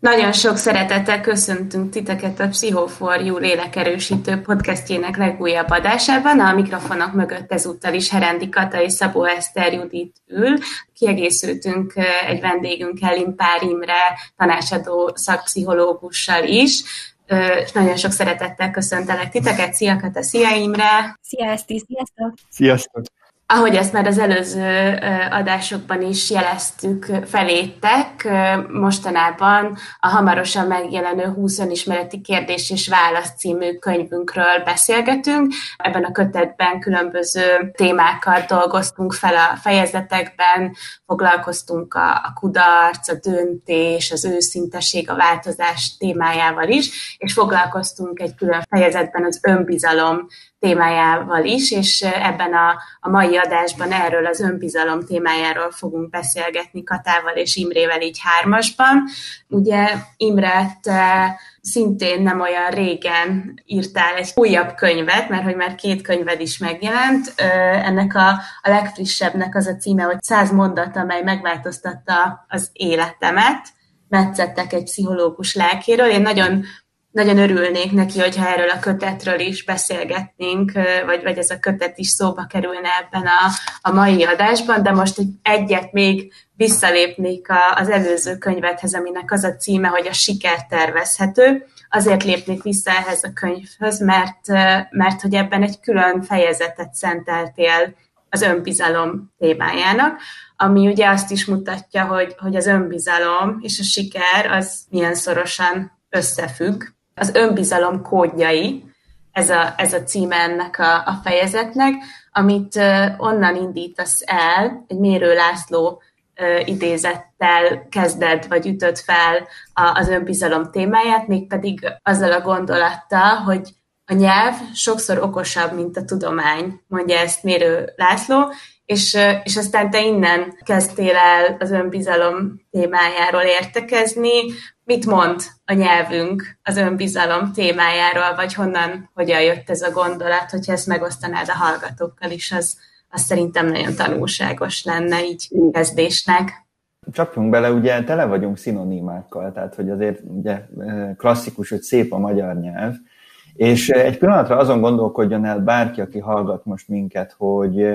Nagyon sok szeretettel köszöntünk titeket a Pszicho4U lélekerősítő podcastjének legújabb adásában. A mikrofonok mögött ezúttal is Herendi Kata és Szabó Eszter Judit ül. Kiegészültünk egy vendégünkkel, Limpár Imre tanácsadó szakpszichológussal is. És nagyon sok szeretettel köszöntelek titeket. Szia Kata, szia Imre! Szia Eszti, sziasztok! Sziasztok! Ahogy ezt már az előző adásokban is jeleztük felétek, mostanában a hamarosan megjelenő 20 önismereti kérdés és válasz című könyvünkről beszélgetünk. Ebben a kötetben különböző témákat dolgoztunk fel a fejezetekben, foglalkoztunk a kudarc, a döntés, az őszinteség, a változás témájával is, és foglalkoztunk egy külön fejezetben az önbizalom témájával is, és ebben a mai adásban erről az önbizalom témájáról fogunk beszélgetni Katával és Imrével így hármasban. Ugye Imre, te szintén nem olyan régen írtál egy újabb könyvet, mert hogy már 2 könyved is megjelent. Ennek a legfrissebbnek az a címe, hogy 100 mondat, amely megváltoztatta az életemet. Metszettek egy pszichológus lelkéről. Én nagyon örülnék neki, hogyha erről a kötetről is beszélgetnénk, vagy ez a kötet is szóba kerülne ebben a mai adásban, de most egyet még visszalépnék az előző könyvedhez, aminek az a címe, hogy a siker tervezhető. Azért lépnék vissza ehhez a könyvhöz, mert hogy ebben egy külön fejezetet szenteltél az önbizalom témájának, ami ugye azt is mutatja, hogy az önbizalom és a siker az milyen szorosan összefügg. Az önbizalom kódjai, ez a címe ennek a fejezetnek, amit onnan indítasz el, egy Mérő László idézettel kezded, vagy ütöd fel az önbizalom témáját, mégpedig azzal a gondolattal, hogy a nyelv sokszor okosabb, mint a tudomány, mondja ezt Mérő László, és aztán te innen kezdtél el az önbizalom témájáról értekezni. Mit mond a nyelvünk az önbizalom témájáról, vagy hogyan jött ez a gondolat, hogyha ezt megosztanád a hallgatókkal is, az szerintem nagyon tanulságos lenne így kezdésnek. Csapjunk bele, ugye tele vagyunk szinonimákkal, tehát hogy azért ugye klasszikus, hogy szép a magyar nyelv, és egy pillanatra azon gondolkodjon el bárki, aki hallgat most minket, hogy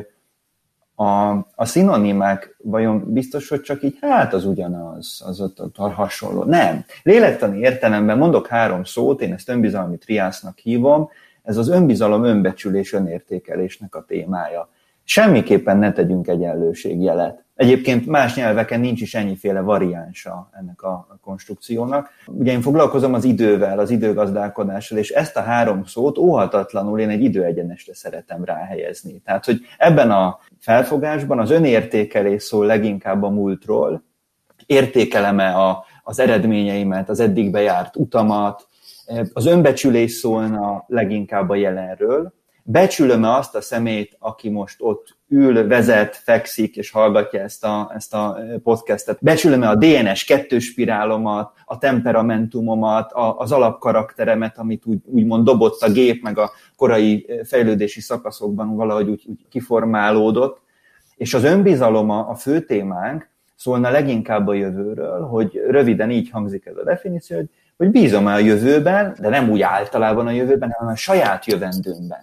a szinonimák vajon biztos, hogy csak így, hát az ugyanaz, az ott hasonló. Nem. Lélektani értelemben mondok 3 szót, én ezt önbizalmi triásznak hívom, ez az önbizalom, önbecsülés, önértékelésnek a témája. Semmiképpen ne tegyünk egyenlőségjelet. Egyébként más nyelveken nincs is ennyiféle variánsa ennek a konstrukciónak. Ugye én foglalkozom az idővel, az időgazdálkodással, és ezt a 3 szót óhatatlanul én egy időegyenesre szeretem ráhelyezni. Tehát, hogy ebben a felfogásban az önértékelés szól leginkább a múltról, értékelem-e az eredményeimet, az eddig bejárt utamat, az önbecsülés szólna leginkább a jelenről, becsülöm-e azt a szemét, aki most ott ül, vezet, fekszik és hallgatja ezt a podcastet. Becsülöm-e a DNS 2 spirálomat, a temperamentumomat, az alapkarakteremet, amit úgymond dobott a gép, meg a korai fejlődési szakaszokban valahogy úgy kiformálódott. És az önbizalom a fő témánk, szólna leginkább a jövőről, hogy röviden így hangzik ez a definíció, hogy bízom-e a jövőben, de nem úgy általában a jövőben, hanem a saját jövendőmben.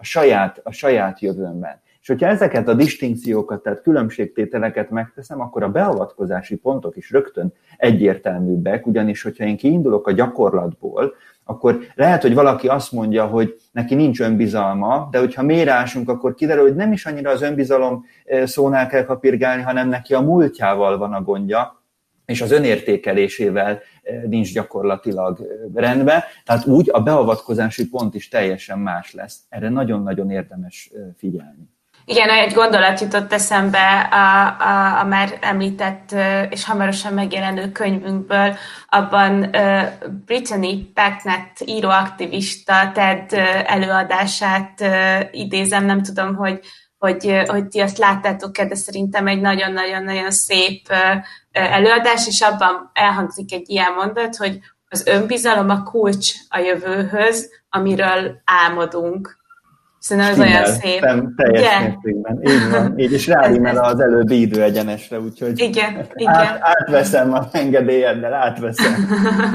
A saját jövőmben. És hogyha ezeket a distinkciókat, tehát különbségtételeket megteszem, akkor a beavatkozási pontok is rögtön egyértelműbbek, ugyanis hogyha én kiindulok a gyakorlatból, akkor lehet, hogy valaki azt mondja, hogy neki nincs önbizalma, de hogyha mérásunk, akkor kiderül, hogy nem is annyira az önbizalom szónál kell kapirgálni, hanem neki a múltjával van a gondja, és az önértékelésével nincs gyakorlatilag rendben. Tehát úgy a beavatkozási pont is teljesen más lesz. Erre nagyon-nagyon érdemes figyelni. Igen, egy gondolat jutott eszembe a már említett és hamarosan megjelenő könyvünkből, abban Brittany Packnett íróaktivista TED előadását idézem, nem tudom, hogy ti azt láttátok-e, de szerintem egy nagyon-nagyon-nagyon szép előadás, és abban elhangzik egy ilyen mondat, hogy az önbizalom a kulcs a jövőhöz, amiről álmodunk. Szerintem ez olyan szép. Teljes mértékben. Így van. Így, és rárímel az előbbi időegyenesre, úgyhogy igen. Átveszem a engedélyeddel, átveszem.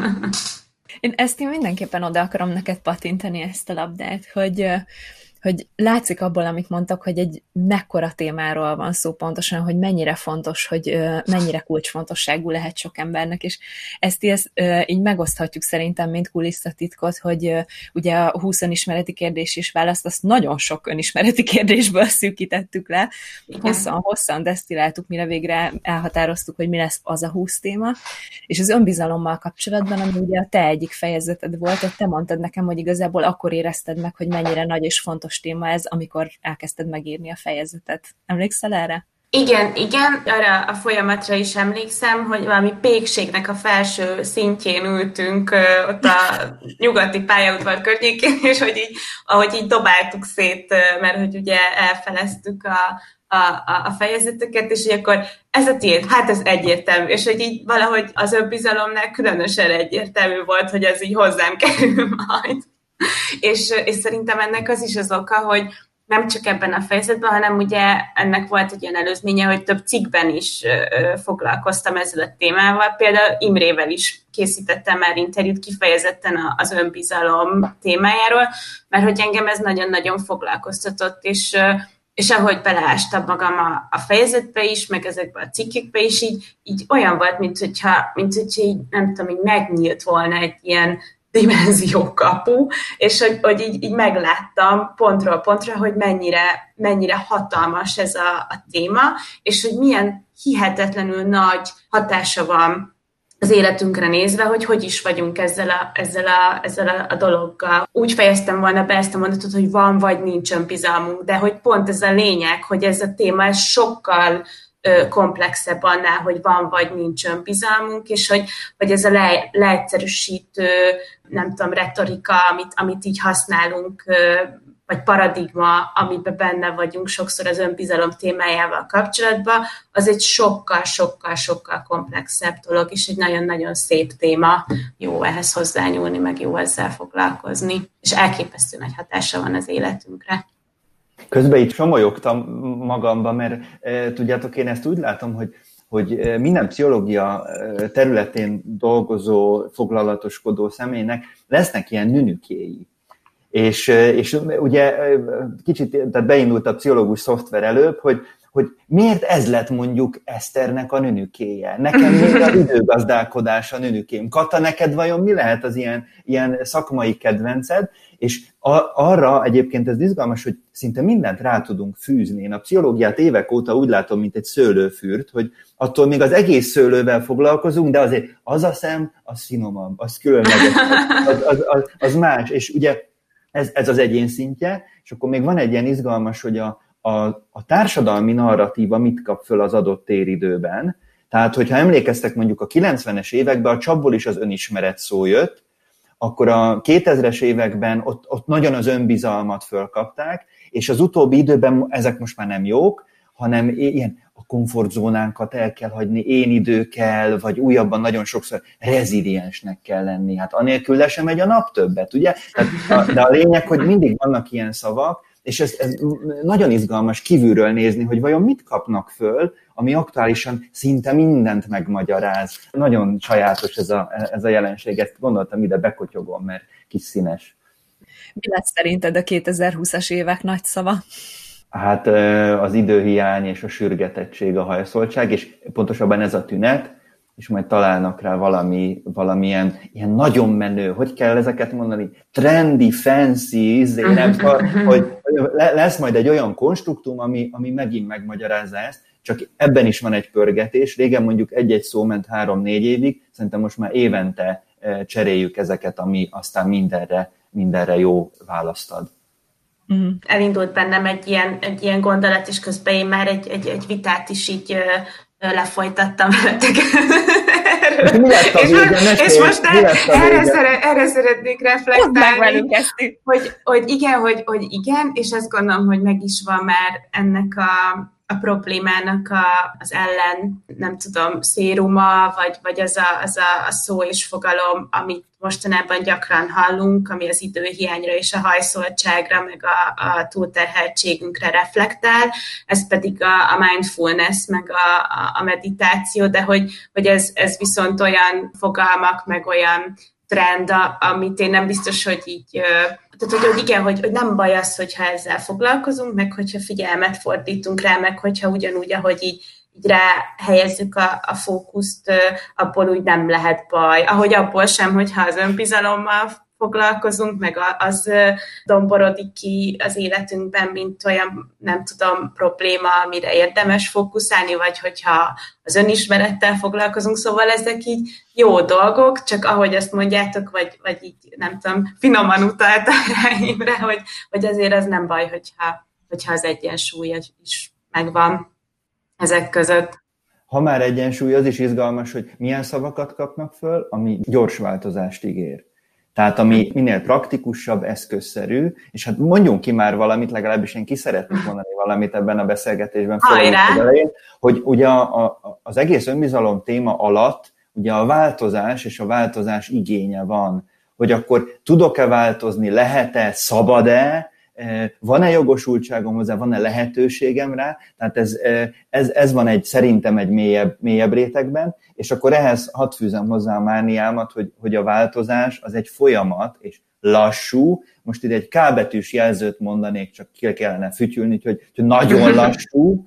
Én mindenképpen oda akarom neked patintani ezt a labdát, hogy látszik abból, amit mondtak, hogy egy mekkora témáról van szó pontosan, hogy mennyire fontos, hogy mennyire kulcsfontosságú lehet sok embernek, és ezt így megoszthatjuk szerintem, mint kulisszatitkot, hogy ugye a 20 önismereti kérdés és választ, azt nagyon sok önismereti kérdésből szűkítettük le, hosszan desztilláltuk, mire végre elhatároztuk, hogy mi lesz az a 20 téma, és az önbizalommal kapcsolatban, ami ugye a te egyik fejezeted volt, ott te mondtad nekem, hogy igazából akkor érezted meg, hogy mennyire nagy és fontos téma ez, amikor elkezdted megírni a fejezetet. Emlékszel erre? Igen, arra a folyamatra is emlékszem, hogy valami pékségnek a felső szintjén ültünk ott a nyugati pályaudvar környékén, és hogy ahogy így dobáltuk szét, mert hogy ugye elfeleztük a fejezeteket, és hogy akkor ez a tiéd, hát ez egyértelmű, és hogy így valahogy az önbizalomnál különösen egyértelmű volt, hogy ez így hozzám kerül majd. És szerintem ennek az is az oka, hogy nem csak ebben a fejezetben, hanem ugye ennek volt egy olyan előzménye, hogy több cikkben is foglalkoztam ezzel a témával. Például Imrével is készítettem már interjút kifejezetten az önbizalom témájáról, mert hogy engem ez nagyon-nagyon foglalkoztatott, és ahogy beleástam magam a fejezetbe is, meg ezekbe a cikkekbe is, így olyan volt, mint hogyha így, nem tudom, így megnyílt volna egy ilyen dimenziókapu, és hogy így megláttam pontról pontra, hogy mennyire hatalmas ez a téma, és hogy milyen hihetetlenül nagy hatása van az életünkre nézve, hogy is vagyunk ezzel a dologgal. Úgy fejeztem volna be ezt a mondatot, hogy van vagy nincs önbizalmunk, de hogy pont ez a lényeg, hogy ez a téma ez sokkal komplexebb annál, hogy van vagy nincs önbizalmunk, és hogy ez a leegyszerűsítő, nem tudom, retorika, amit így használunk, vagy paradigma, amiben benne vagyunk sokszor az önbizalom témájával kapcsolatban, az egy sokkal komplexebb dolog, és egy nagyon-nagyon szép téma. Jó ehhez hozzányúlni, meg jó ezzel foglalkozni, és elképesztő nagy hatása van az életünkre. Közben itt somolyogtam magamba, mert tudjátok, én ezt úgy látom, hogy minden pszichológia területén dolgozó, foglalatoskodó személynek lesznek ilyen nünükéi. És ugye kicsit tehát beindult a pszichológus szoftver előbb, hogy miért ez lett mondjuk Eszternek a nünükéje? Nekem még az időgazdálkodás a nünükém. Kata, neked vajon mi lehet az ilyen szakmai kedvenced? És arra egyébként ez izgalmas, hogy szinte mindent rá tudunk fűzni. Én a pszichológiát évek óta úgy látom, mint egy szőlőfürt, hogy attól még az egész szőlővel foglalkozunk, de azért az a szem, az finomabb, az különleges, az más. És ugye ez az egyén szintje, és akkor még van egy ilyen izgalmas, hogy a társadalmi narratíva mit kap föl az adott téridőben. Tehát, hogyha emlékeztek mondjuk a 90-es években, a csapból is az önismeret szó jött, akkor a 2000-es években ott nagyon az önbizalmat fölkapták, és az utóbbi időben ezek most már nem jók, hanem ilyen a komfortzónánkat el kell hagyni, én idő kell, vagy újabban nagyon sokszor reziliensnek kell lenni. Hát anélkül le sem megy a nap többet, ugye? De a lényeg, hogy mindig vannak ilyen szavak, és ez nagyon izgalmas kívülről nézni, hogy vajon mit kapnak föl, ami aktuálisan szinte mindent megmagyaráz. Nagyon sajátos ez a jelenség, ezt gondoltam, ide bekotyogom, mert kis színes. Mi lesz szerinted a 2020-as évek nagy szava? Hát az időhiány és a sürgetettség, a hajszoltság, és pontosabban ez a tünet, és majd találnak rá valamilyen ilyen nagyon menő, hogy kell ezeket mondani, trendy, fancy, nem tudom, hogy lesz majd egy olyan konstruktum, ami megint megmagyarázza ezt, csak ebben is van egy pörgetés. Régen mondjuk egy-egy szó ment 3-4 évig, szerintem most már évente cseréljük ezeket, ami aztán mindenre jó választ ad. Elindult bennem egy ilyen gondolat, és közben én már egy vitát is így lefolytattam veletek. És most erre szeretnék reflektálni, hogy igen, és azt gondolom, hogy meg is van már ennek a problémának az ellen, nem tudom, széruma, vagy az a szó és fogalom, amit mostanában gyakran hallunk, ami az időhiányra és a hajszoltságra, meg a túlterheltségünkre reflektál, ez pedig a mindfulness, meg a meditáció, de hogy ez viszont olyan fogalmak, meg olyan trend, amit én nem biztos, hogy így... Tehát, hogy igen, hogy nem baj az, hogyha ezzel foglalkozunk, meg hogyha figyelmet fordítunk rá, meg hogyha ugyanúgy, ahogy így rá helyezzük a fókuszt, abból úgy nem lehet baj. Ahogy abból sem, hogyha az önbizalommal foglalkozunk, meg az domborodik ki az életünkben, mint olyan, nem tudom, probléma, amire érdemes fókuszálni, vagy hogyha az önismerettel foglalkozunk, szóval ezek így jó dolgok, csak ahogy azt mondjátok, vagy így, nem tudom, finoman utalta rá Imre, hogy azért az nem baj, hogyha az egyensúly is megvan ezek között. Ha már egyensúly, az is izgalmas, hogy milyen szavakat kapnak föl, ami gyors változást ígér. Tehát ami minél praktikusabb, eszközszerű, és hát mondjunk ki már valamit, legalábbis én ki szeretnék mondani valamit ebben a beszélgetésben, hogy ugye az egész önbizalom téma alatt ugye a változás és a változás igénye van, hogy akkor tudok-e változni, lehet-e, szabad-e, van-e jogosultságom hozzá, van-e lehetőségem rá, tehát ez van szerintem egy mélyebb rétegben, és akkor ehhez hadd fűzem hozzá a mániámat, hogy a változás az egy folyamat, és lassú, most ide egy K betűs jelzőt mondanék, csak ki kellene fütyülni, hogy nagyon lassú,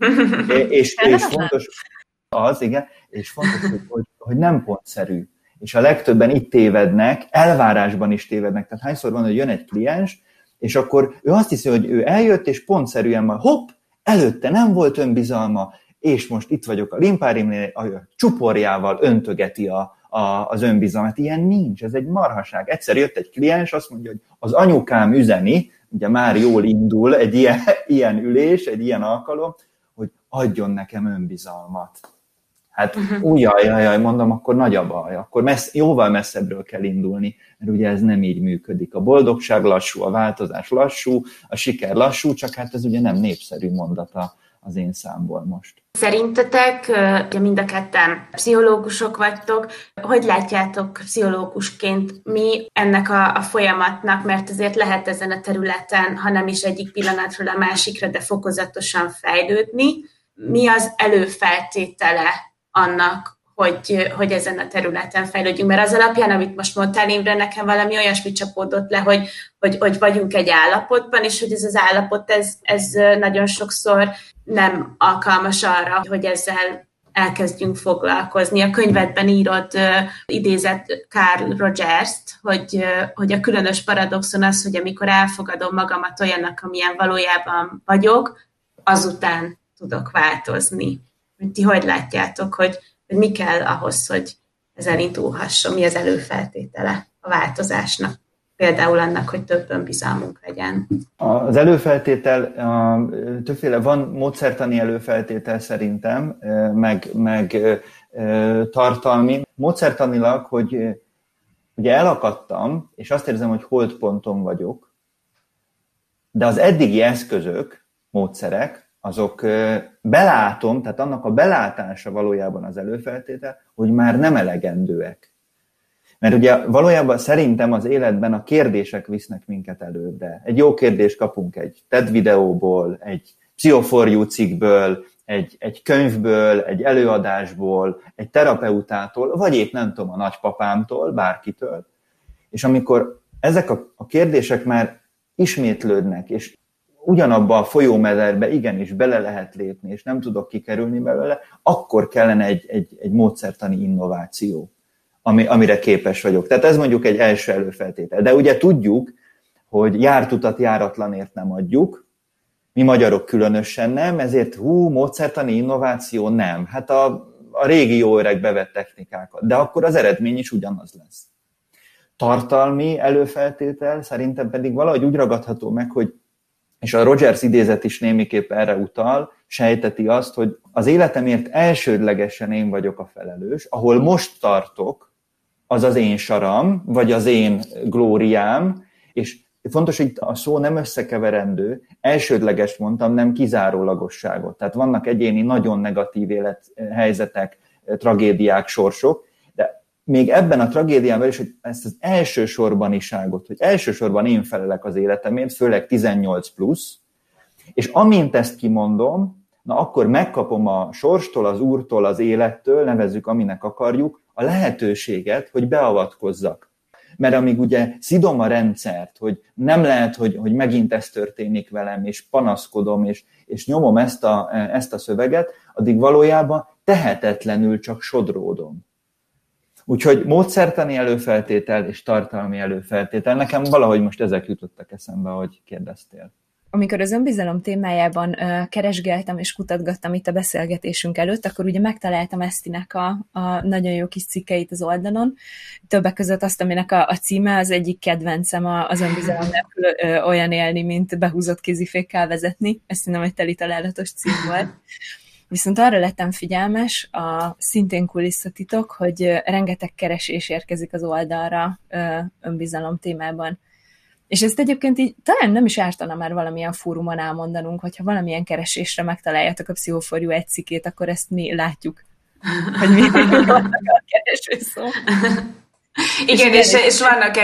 és fontos az, igen, és fontos, hogy nem pontszerű. És a legtöbben itt tévednek, elvárásban is tévednek, tehát hányszor van, hogy jön egy kliens, és akkor ő azt hiszi, hogy ő eljött, és pontszerűen majd hopp, előtte nem volt önbizalma, és most itt vagyok a limpárimnél, a csuporjával öntögeti az önbizalmat. Ilyen nincs, ez egy marhaság. Egyszer jött egy kliens, azt mondja, hogy az anyukám üzeni, ugye már jól indul egy ilyen ülés, egy ilyen alkalom, hogy adjon nekem önbizalmat. Hát jaj, mondom, akkor nagy a baj, akkor jóval messzebbről kell indulni, mert ugye ez nem így működik. A boldogság lassú, a változás lassú, a siker lassú, csak hát ez ugye nem népszerű mondata az én számból most. Szerintetek, ugye mind a ketten pszichológusok vagytok, hogy látjátok pszichológusként mi ennek a folyamatnak, mert azért lehet ezen a területen, ha nem is egyik pillanatról a másikra, de fokozatosan fejlődni. Mi az előfeltétele annak, hogy ezen a területen fejlődjünk? Mert az alapján, amit most mondtál, Imre, nekem valami olyasmi csapódott le, hogy vagyunk egy állapotban, és hogy ez az állapot, ez nagyon sokszor nem alkalmas arra, hogy ezzel elkezdjünk foglalkozni. A könyvedben írod, idézett Carl Rogers-t, hogy a különös paradoxon az, hogy amikor elfogadom magamat olyannak, amilyen valójában vagyok, azután tudok változni. Ti hogy látjátok, hogy mi kell ahhoz, hogy ez elindulhasson, mi az előfeltétele a változásnak, például annak, hogy több önbizalmunk legyen? Az előfeltétel, többféle van módszertani előfeltétel szerintem, meg tartalmi. Módszertanilag, hogy ugye elakadtam, és azt érzem, hogy holdponton vagyok, de az eddigi eszközök, módszerek, azok belátom, tehát annak a belátása valójában az előfeltétel, hogy már nem elegendőek. Mert ugye valójában szerintem az életben a kérdések visznek minket előbbre. Egy jó kérdést kapunk egy TED videóból, egy Pszicho4U cikkből, egy könyvből, egy előadásból, egy terapeutától, vagy épp nem tudom, a nagypapámtól, bárkitől. És amikor ezek a kérdések már ismétlődnek, és ugyanabba a folyómederbe igenis bele lehet lépni, és nem tudok kikerülni belőle, akkor kellene egy módszertani innováció, amire képes vagyok. Tehát ez mondjuk egy első előfeltétel. De ugye tudjuk, hogy járt utat járatlanért nem adjuk, mi magyarok különösen nem, ezért módszertani innováció nem. Hát a régi jó öreg bevett technikákat, de akkor az eredmény is ugyanaz lesz. Tartalmi előfeltétel szerintem pedig valahogy úgy ragadható meg, hogy és a Rogers idézet is némiképp erre utal, sejteti azt, hogy az életemért elsődlegesen én vagyok a felelős, ahol most tartok, az az én saram, vagy az én glóriám, és fontos, hogy a szó nem összekeverendő, elsődleges mondtam, nem kizárólagosságot. Tehát vannak egyéni, nagyon negatív élethelyzetek, tragédiák, sorsok, de még ebben a tragédiában is, hogy ezt az elsősorbaniságot, hogy elsősorban én felelek az életemért, főleg 18 plusz, és amint ezt kimondom, na akkor megkapom a sorstól, az úrtól, az élettől, nevezzük aminek akarjuk, a lehetőséget, hogy beavatkozzak. Mert amíg ugye szidom a rendszert, hogy nem lehet, hogy megint ez történik velem, és panaszkodom, és nyomom ezt a szöveget, addig valójában tehetetlenül csak sodródom. Úgyhogy módszertani előfeltétel és tartalmi előfeltétel. Nekem valahogy most ezek jutottak eszembe, ahogy kérdeztél. Amikor az önbizalom témájában keresgéltem és kutatgattam itt a beszélgetésünk előtt, akkor ugye megtaláltam Esztinek a nagyon jó kis cikkeit az oldalon. Többek között azt, aminek a címe az egyik kedvencem, az önbizalom nélkül olyan élni, mint behúzott kézifékkel vezetni. Ez szerintem egy teli találatos cím volt. Viszont arra lettem figyelmes, szintén kulisszatitok, hogy rengeteg keresés érkezik az oldalra önbizalom témában. És ezt egyébként így talán nem is ártana már valamilyen fórumon elmondanunk, hogyha valamilyen keresésre megtaláljátok a Pszicho4U egy cikkét, akkor ezt mi látjuk, hogy mi vannak a kereső szó. Igen, és vannak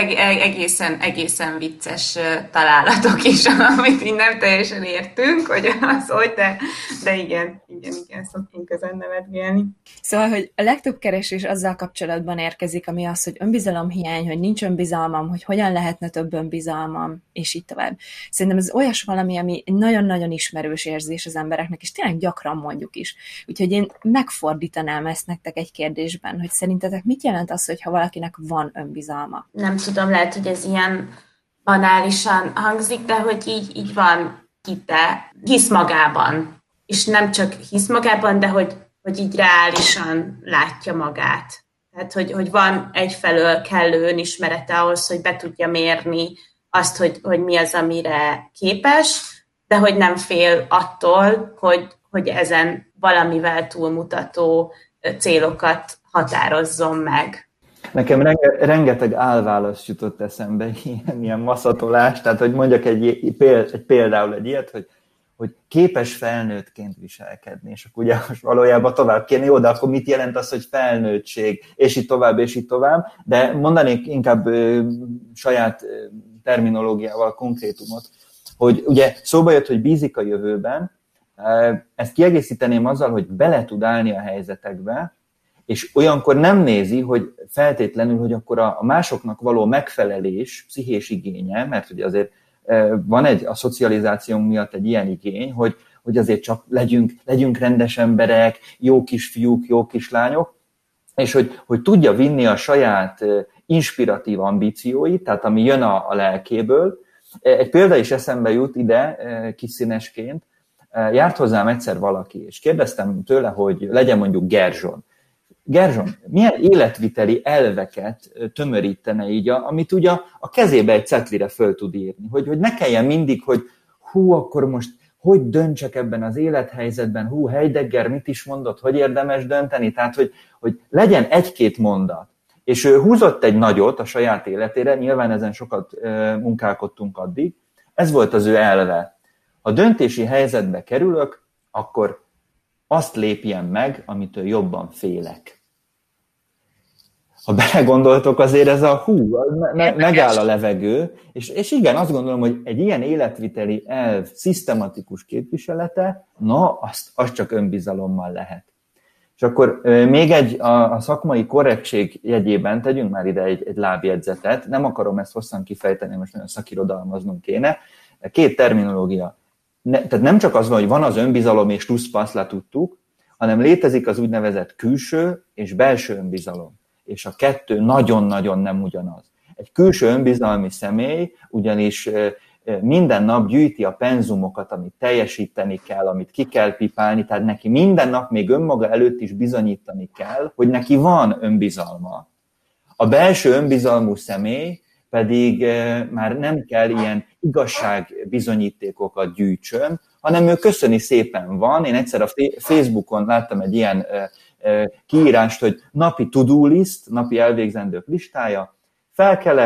egészen vicces találatok is, amit így nem teljesen értünk, hogy az hogy, de igen, szoktunk ezen nevetgélni. Szóval, hogy a legtöbb keresés azzal kapcsolatban érkezik, ami az, hogy önbizalomhiány, hogy nincs önbizalmam, hogy hogyan lehetne több önbizalmam, és így tovább. Szerintem ez olyas valami, ami egy nagyon-nagyon ismerős érzés az embereknek, és tényleg gyakran mondjuk is. Úgyhogy én megfordítanám ezt nektek egy kérdésben, hogy szerintetek mit jelent az, hogyha valakinek van önbizalma? Nem tudom, lehet, hogy ez ilyen banálisan hangzik, de hogy így van hitte, hisz magában. És nem csak hisz magában, de hogy így reálisan látja magát. Tehát, hogy van egyfelől kellő önismerete ahhoz, hogy be tudja mérni azt, hogy mi az, amire képes, de hogy nem fél attól, hogy ezen valamivel túlmutató célokat határozzon meg. Nekem rengeteg álválasz jutott eszembe, ilyen maszatolás, tehát hogy mondjak például egy ilyet, hogy képes felnőttként viselkedni, és akkor ugye valójában tovább kérni, jó, de akkor mit jelent az, hogy felnőttség, és így tovább, de mondanék inkább saját terminológiával konkrétumot, hogy ugye szóba jött, hogy bízik a jövőben, ezt kiegészíteném azzal, hogy bele tud állni a helyzetekbe, és olyankor nem nézi, hogy feltétlenül, hogy akkor a másoknak való megfelelés, pszichés igénye, mert ugye azért van a szocializációnk miatt egy ilyen igény, hogy azért csak legyünk rendes emberek, jó kisfiúk, jó kislányok, és hogy tudja vinni a saját inspiratív ambícióit, tehát ami jön a lelkéből. Egy példa is eszembe jut ide, kiszínesként. Járt hozzám egyszer valaki, és kérdeztem tőle, hogy legyen mondjuk Gerzson. Gerzson, milyen életviteli elveket tömörítene így, amit ugye a kezébe egy cetlire föl tud írni, hogy ne kelljen mindig, hogy akkor most hogy döntsek ebben az élethelyzetben, Heidegger mit is mondott, hogy érdemes dönteni, tehát hogy legyen egy-két mondat. És ő húzott egy nagyot a saját életére, nyilván ezen sokat munkálkodtunk addig, ez volt az ő elve. Ha döntési helyzetbe kerülök, akkor azt lépjem meg, amitől jobban félek. Ha belegondoltok, azért ez megáll a levegő, és igen, azt gondolom, hogy egy ilyen életviteli elv szisztematikus képviselete, az csak önbizalommal lehet. És akkor még a szakmai korrektség jegyében tegyünk már ide egy lábjegyzetet, nem akarom ezt hosszan kifejteni, most nagyon szakirodalmaznunk kéne, két terminológia. Tehát nem csak az van, hogy van az önbizalom és tuszpasz, letudtuk, hanem létezik az úgynevezett külső és belső önbizalom. És a kettő nagyon-nagyon nem ugyanaz. Egy külső önbizalmi személy ugyanis minden nap gyűjti a penzumokat, amit teljesíteni kell, amit ki kell pipálni, tehát neki minden nap még önmaga előtt is bizonyítani kell, hogy neki van önbizalma. A belső önbizalmú személy pedig már nem kell ilyen igazságbizonyítékokat gyűjtsön, hanem ő köszöni szépen van. Én egyszer a Facebookon láttam egy ilyen kiírást, hogy napi to-do list, napi elvégzendők listája, felkelek,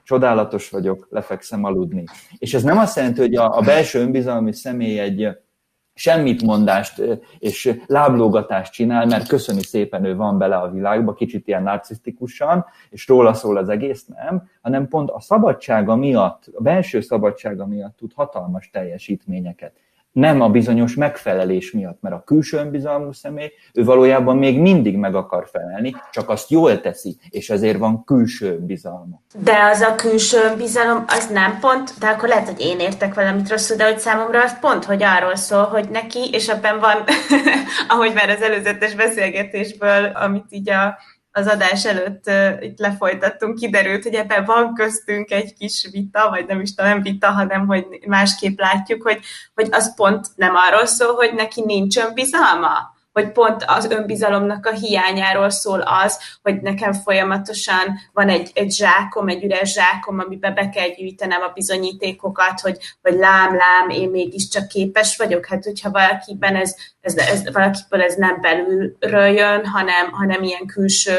csodálatos vagyok, lefekszem aludni. És ez nem azt jelenti, hogy a belső önbizalmi személy egy semmitmondást és láblógatást csinál, mert köszöni szépen, ő van bele a világba, kicsit ilyen narcisztikusan, és róla szól az egész, nem, hanem pont a szabadsága miatt, a belső szabadsága miatt tud hatalmas teljesítményeket. Nem a bizonyos megfelelés miatt, mert a külső önbizalmú személy, ő valójában még mindig meg akar felelni, csak azt jól teszi, és ezért van külső önbizalma. De az a külső önbizalom, az nem pont, de akkor lehet, hogy én értek valamit rosszul, de hogy számomra az pont, hogy arról szól, hogy neki, és ebben van, ahogy már az előzetes beszélgetésből, amit így az adás előtt itt lefolytattunk, kiderült, hogy ebben van köztünk egy kis vita, vagy nem is nem vita, hanem hogy másképp látjuk, hogy az pont nem arról szól, hogy neki nincs önbizalma, hogy pont az önbizalomnak a hiányáról szól az, hogy nekem folyamatosan van egy zsákom, egy üres zsákom, amiben be kell gyűjtenem a bizonyítékokat, hogy lám, én mégiscsak képes vagyok. Hát, hogyha valakiben valakiből ez nem belülről jön, hanem ilyen külső,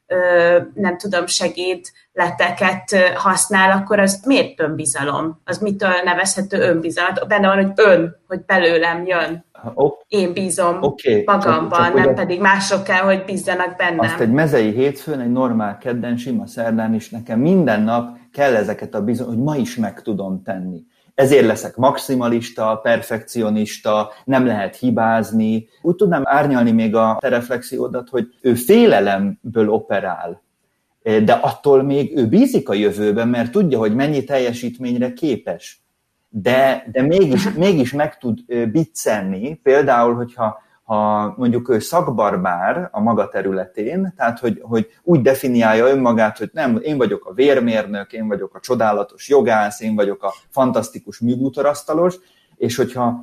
nem tudom, segédleteket használ, akkor az miért önbizalom? Az mitől nevezhető önbizalom? Benne van, hogy belőlem jön. Én bízom magamban, nem pedig mások kell, hogy bízzanak bennem. Azt egy mezei hétfőn, egy normál kedden, sima szerdán is nekem minden nap kell ezeket hogy ma is meg tudom tenni. Ezért leszek maximalista, perfekcionista, nem lehet hibázni. Úgy tudnám árnyalni még a te reflexiódat, hogy ő félelemből operál, de attól még ő bízik a jövőben, mert tudja, hogy mennyi teljesítményre képes. De mégis meg tud biccenni, például, hogyha mondjuk ő szakbarbár a maga területén, tehát hogy úgy definiálja önmagát, hogy nem, én vagyok a vérmérnök, én vagyok a csodálatos jogász, én vagyok a fantasztikus műbútorasztalos, és hogyha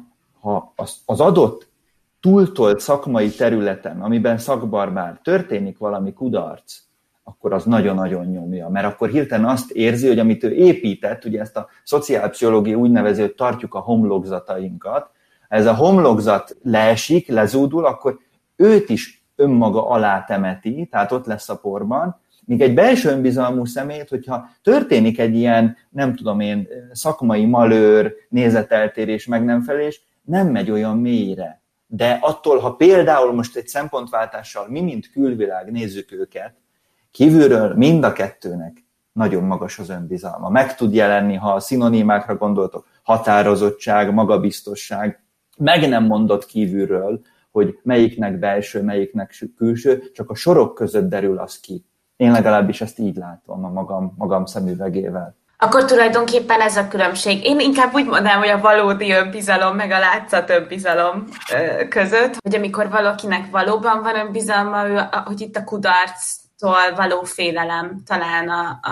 az adott túltolt szakmai területen, amiben szakbarbár, történik valami kudarc, akkor az nagyon-nagyon nyomja. Mert akkor hirtelen azt érzi, hogy amit ő épített, ugye ezt a szociálpszichológia úgy nevezi, hogy tartjuk a homlokzatainkat, ha ez a homlokzat leesik, lezúdul, akkor őt is önmaga alá temeti, tehát ott lesz a porban, míg egy belső önbizalmú személyt, hogyha történik egy ilyen, nem tudom én, szakmai malőr, nézeteltérés, meg nem felés, nem megy olyan mélyre. De attól, ha például most egy szempontváltással mi, mint külvilág nézzük őket, kívülről mind a kettőnek nagyon magas az önbizalma. Meg tud jelenni, ha a szinonimákra gondoltok, határozottság, magabiztosság, meg nem mondott kívülről, hogy melyiknek belső, melyiknek külső, csak a sorok között derül az ki. Én legalábbis ezt így látom a magam szemüvegével. Akkor tulajdonképpen ez a különbség. Én inkább úgy mondanám, hogy a valódi önbizalom meg a látszat önbizalom között, hogy amikor valakinek valóban van önbizalma, hogy itt a kudarctól való félelem talán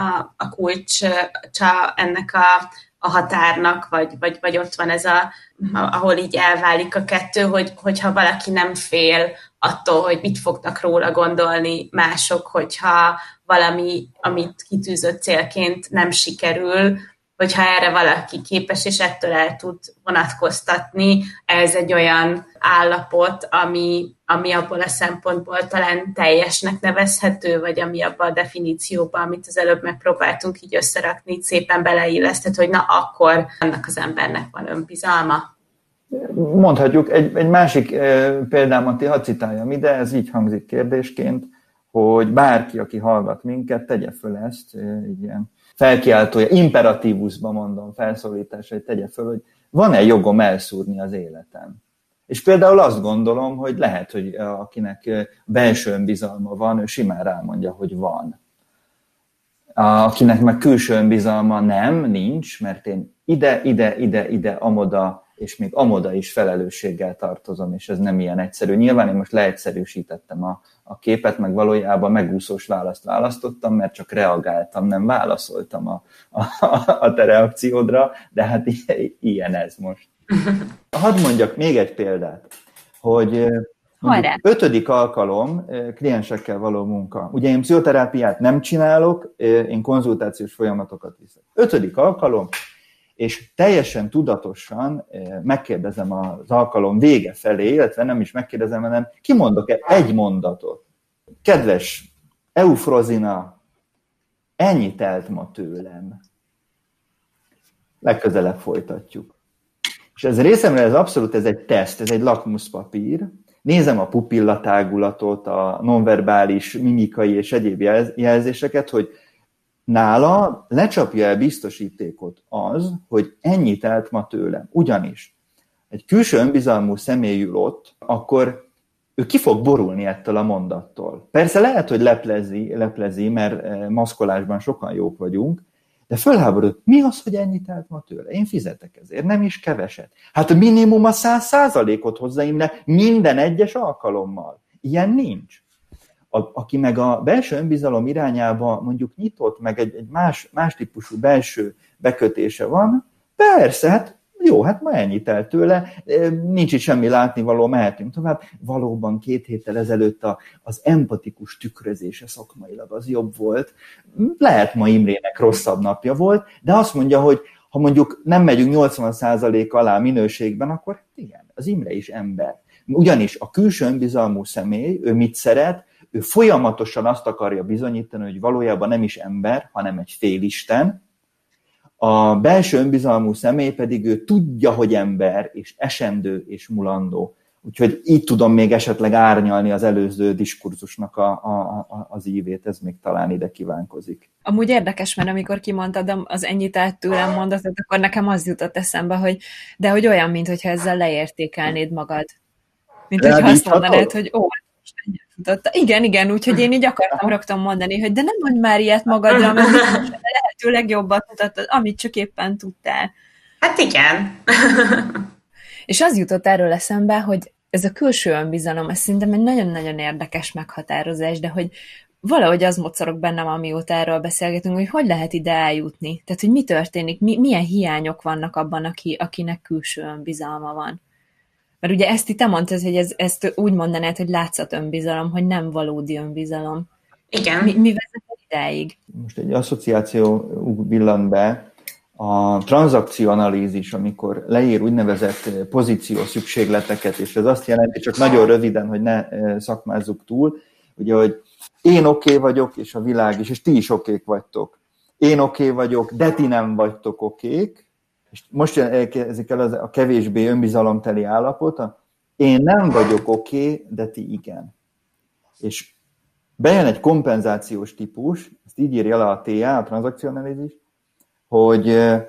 a kulcsa ennek a határnak, vagy ott van ez ahol így elválik a kettő, hogyha valaki nem fél attól, hogy mit fognak róla gondolni mások, hogyha valami, amit kitűzött célként nem sikerül, hogyha erre valaki képes, és ettől el tud vonatkoztatni, ez egy olyan állapot, ami abból a szempontból talán teljesnek nevezhető, vagy ami abban a definícióban, amit az előbb megpróbáltunk így összerakni, szépen beleillesztett, hogy na akkor annak az embernek van önbizalma. Mondhatjuk, egy másik példámat hadd citáljam ide, ez így hangzik kérdésként, hogy bárki, aki hallgat minket, tegye föl ezt, egy ilyen felkiáltója, imperatívusban mondom, felszólításra, hogy tegye föl, hogy van-e jogom elszúrni az életem. És például azt gondolom, hogy lehet, hogy akinek belső önbizalma van, ő simán rámondja, hogy van. Akinek meg külső önbizalma nincs, mert én ide, amoda, és még amoda is felelősséggel tartozom, és ez nem ilyen egyszerű. Nyilván én most leegyszerűsítettem a képet, meg valójában megúszós választ választottam, mert csak reagáltam, nem válaszoltam a te reakciódra, de hát ilyen ez most. Hadd mondjak még egy példát, hogy 5. alkalom kliensekkel való munka. Ugye én pszichoterápiát nem csinálok, én konzultációs folyamatokat viszek. 5. alkalom, és teljesen tudatosan megkérdezem az alkalom vége felé, illetve nem is megkérdezem, hanem kimondok egy mondatot. Kedves Eufrozina, ennyi telt ma tőlem. Legközelebb folytatjuk. És ez részemre ez egy teszt, ez egy lakmuszpapír. Nézem a pupillatágulatot, a nonverbális, mimikai és egyéb jelzéseket, hogy nála lecsapja el biztosítékot az, hogy ennyit telt ma tőlem. Ugyanis egy külső önbizalmú személy ül ott, akkor ő ki fog borulni ettől a mondattól. Persze lehet, hogy leplezi, mert maszkolásban sokan jók vagyunk, de fölháborod, mi az, hogy ennyit telt ma tőle? Én fizetek ezért, nem is keveset. Hát minimum a 100%-ot hozzáimre minden egyes alkalommal. Ilyen nincs. Aki meg a belső önbizalom irányába mondjuk nyitott, meg egy más típusú belső bekötése van, persze, hát jó, hát ma ennyit telt tőle, nincs itt semmi látnivaló, mehetünk tovább. Valóban 2 héttel ezelőtt az empatikus tükrözése szakmailag az jobb volt. Lehet ma Imrének rosszabb napja volt, de azt mondja, hogy ha mondjuk nem megyünk 80% alá minőségben, akkor igen, az Imre is ember. Ugyanis a külső önbizalmú személy, ő mit szeret? Ő folyamatosan azt akarja bizonyítani, hogy valójában nem is ember, hanem egy félisten. A belső önbizalmú személy pedig ő tudja, hogy ember, és esendő, és mulandó. Úgyhogy így tudom még esetleg árnyalni az előző diskurzusnak az ívét, ez még talán ide kívánkozik. Amúgy érdekes, mert amikor kimondtad az ennyit telt tőlem mondatot, akkor nekem az jutott eszembe, hogy olyan, mintha ezzel leértékelnéd magad. Mint hogyha azt mondanád, hogy igen, úgyhogy én így akartam rögtön mondani, hogy de nem mondj már ilyet magadra, mert lehető legjobbat mutattad, amit csak éppen tudtál. Hát igen. És az jutott erről eszembe, hogy ez a külső önbizalom, ez szerintem egy nagyon-nagyon érdekes meghatározás, de hogy valahogy az mocorog bennem, amióta erről beszélgetünk, hogy lehet ide eljutni. Tehát, hogy mi történik, milyen hiányok vannak abban, akinek külső önbizalma van. Mert ugye ezt te mondtad, hogy ezt úgy mondanád, hogy látszat önbizalom, hogy nem valódi önbizalom. Igen. Mi vezet idáig? Most egy asszociáció villan be, a tranzakcióanalízis, amikor leír úgynevezett pozíció szükségleteket, és ez azt jelenti, csak nagyon röviden, hogy ne szakmázzuk túl, ugye, hogy én oké vagyok, és a világ is, és ti is okék vagytok. Én oké vagyok, de ti nem vagytok okék, és most érkezik el a kevésbé önbizalomteli állapot, én nem vagyok oké, de ti igen. És bejön egy kompenzációs típus, ezt így írja le a TA, a tranzakcióanalízis, hogy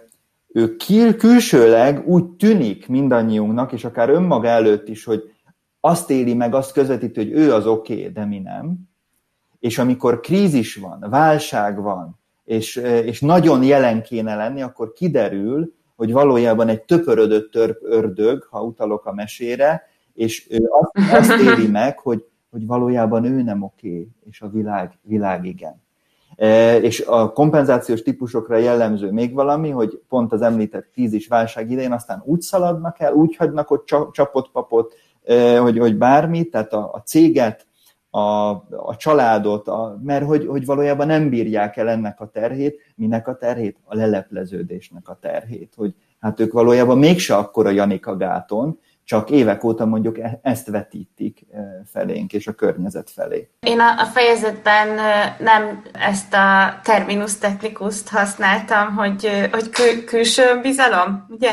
ő külsőleg úgy tűnik mindannyiunknak, és akár önmaga előtt is, hogy azt éli meg, azt közvetíti, hogy ő az oké, de mi nem. És amikor krízis van, válság van, és nagyon jelen kéne lenni, akkor kiderül, hogy valójában egy töpörödött törp ördög, ha utalok a mesére, és ő azt éli meg, hogy valójában ő nem oké, és a világ igen. És a kompenzációs típusokra jellemző még valami, hogy pont az említett krízis válság idején aztán úgy szaladnak el, úgy hagynak ott csapott-papot, hogy bármit, tehát a céget, a családot, mert hogy valójában nem bírják el ennek a terhét. Minek a terhét? A lelepleződésnek a terhét, hogy hát ők valójában mégse akkora Janika gáton, csak évek óta mondjuk ezt vetítik felénk és a környezet felé. Én a fejezetben nem ezt a terminus technicust használtam, hogy külső bizalom, ugye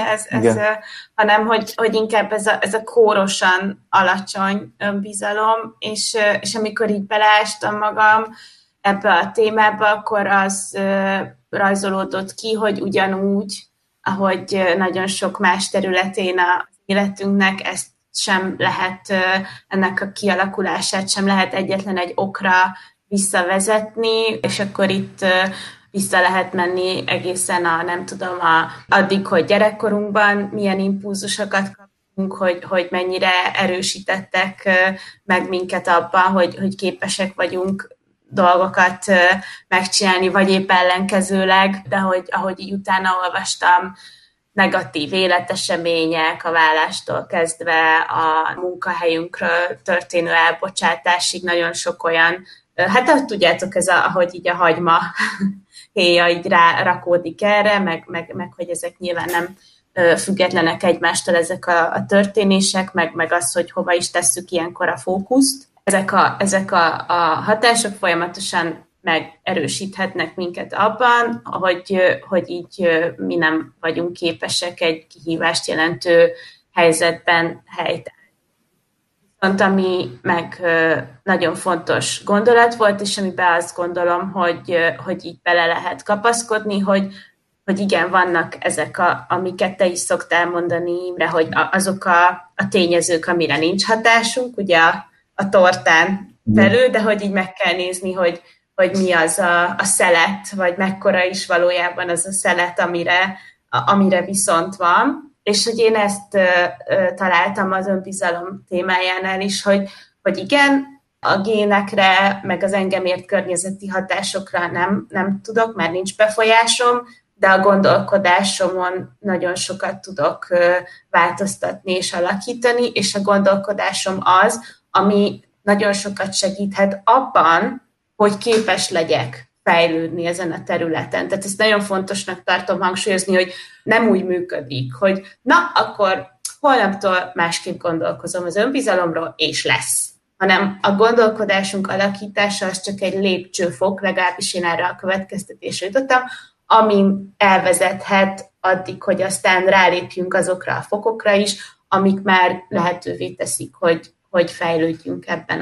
hanem hogy inkább ez a kórosan alacsony önbizalom, és amikor így beleástam magam ebbe a témába, akkor az rajzolódott ki, hogy ugyanúgy, ahogy nagyon sok más területén az életünknek ezt sem lehet, ennek a kialakulását sem lehet egyetlen egy okra visszavezetni, és akkor itt vissza lehet menni egészen addig, hogy gyerekkorunkban milyen impulzusokat kapunk, hogy mennyire erősítettek meg minket abban, hogy képesek vagyunk dolgokat megcsinálni, vagy épp ellenkezőleg, de ahogy így utána olvastam, negatív életesemények, a vállástól kezdve a munkahelyünkről történő elbocsátásig nagyon sok olyan, hát tudjátok, ahogy így a hagyma héja így rárakódik erre, meg hogy ezek nyilván nem függetlenek egymástól ezek a történések, meg az, hogy hova is tesszük ilyenkor a fókuszt. Ezek a hatások folyamatosan megerősíthetnek minket abban, hogy így mi nem vagyunk képesek egy kihívást jelentő helyzetben helytállni. Viszont ami meg nagyon fontos gondolat volt, és amiben azt gondolom, hogy így bele lehet kapaszkodni, hogy igen, vannak ezek, amiket te is szoktál mondani, de hogy azok a tényezők, amire nincs hatásunk, ugye a tortán belül, de hogy így meg kell nézni, hogy mi az a szelet, vagy mekkora is valójában az a szelet, amire viszont van. És hogy én ezt találtam az önbizalom témájánál is, hogy igen, a génekre, meg az engem ért környezeti hatásokra nem tudok, mert nincs befolyásom, de a gondolkodásomon nagyon sokat tudok változtatni és alakítani, és a gondolkodásom az, ami nagyon sokat segíthet abban, hogy képes legyek fejlődni ezen a területen. Tehát ezt nagyon fontosnak tartom hangsúlyozni, hogy nem úgy működik, hogy na, akkor holnaptól másképp gondolkozom az önbizalomról, és lesz. Hanem a gondolkodásunk alakítása az csak egy lépcsőfok, legalábbis én erre a következtetésre jutottam, amin elvezethet addig, hogy aztán rálépjünk azokra a fokokra is, amik már lehetővé teszik, hogy fejlődjünk ebben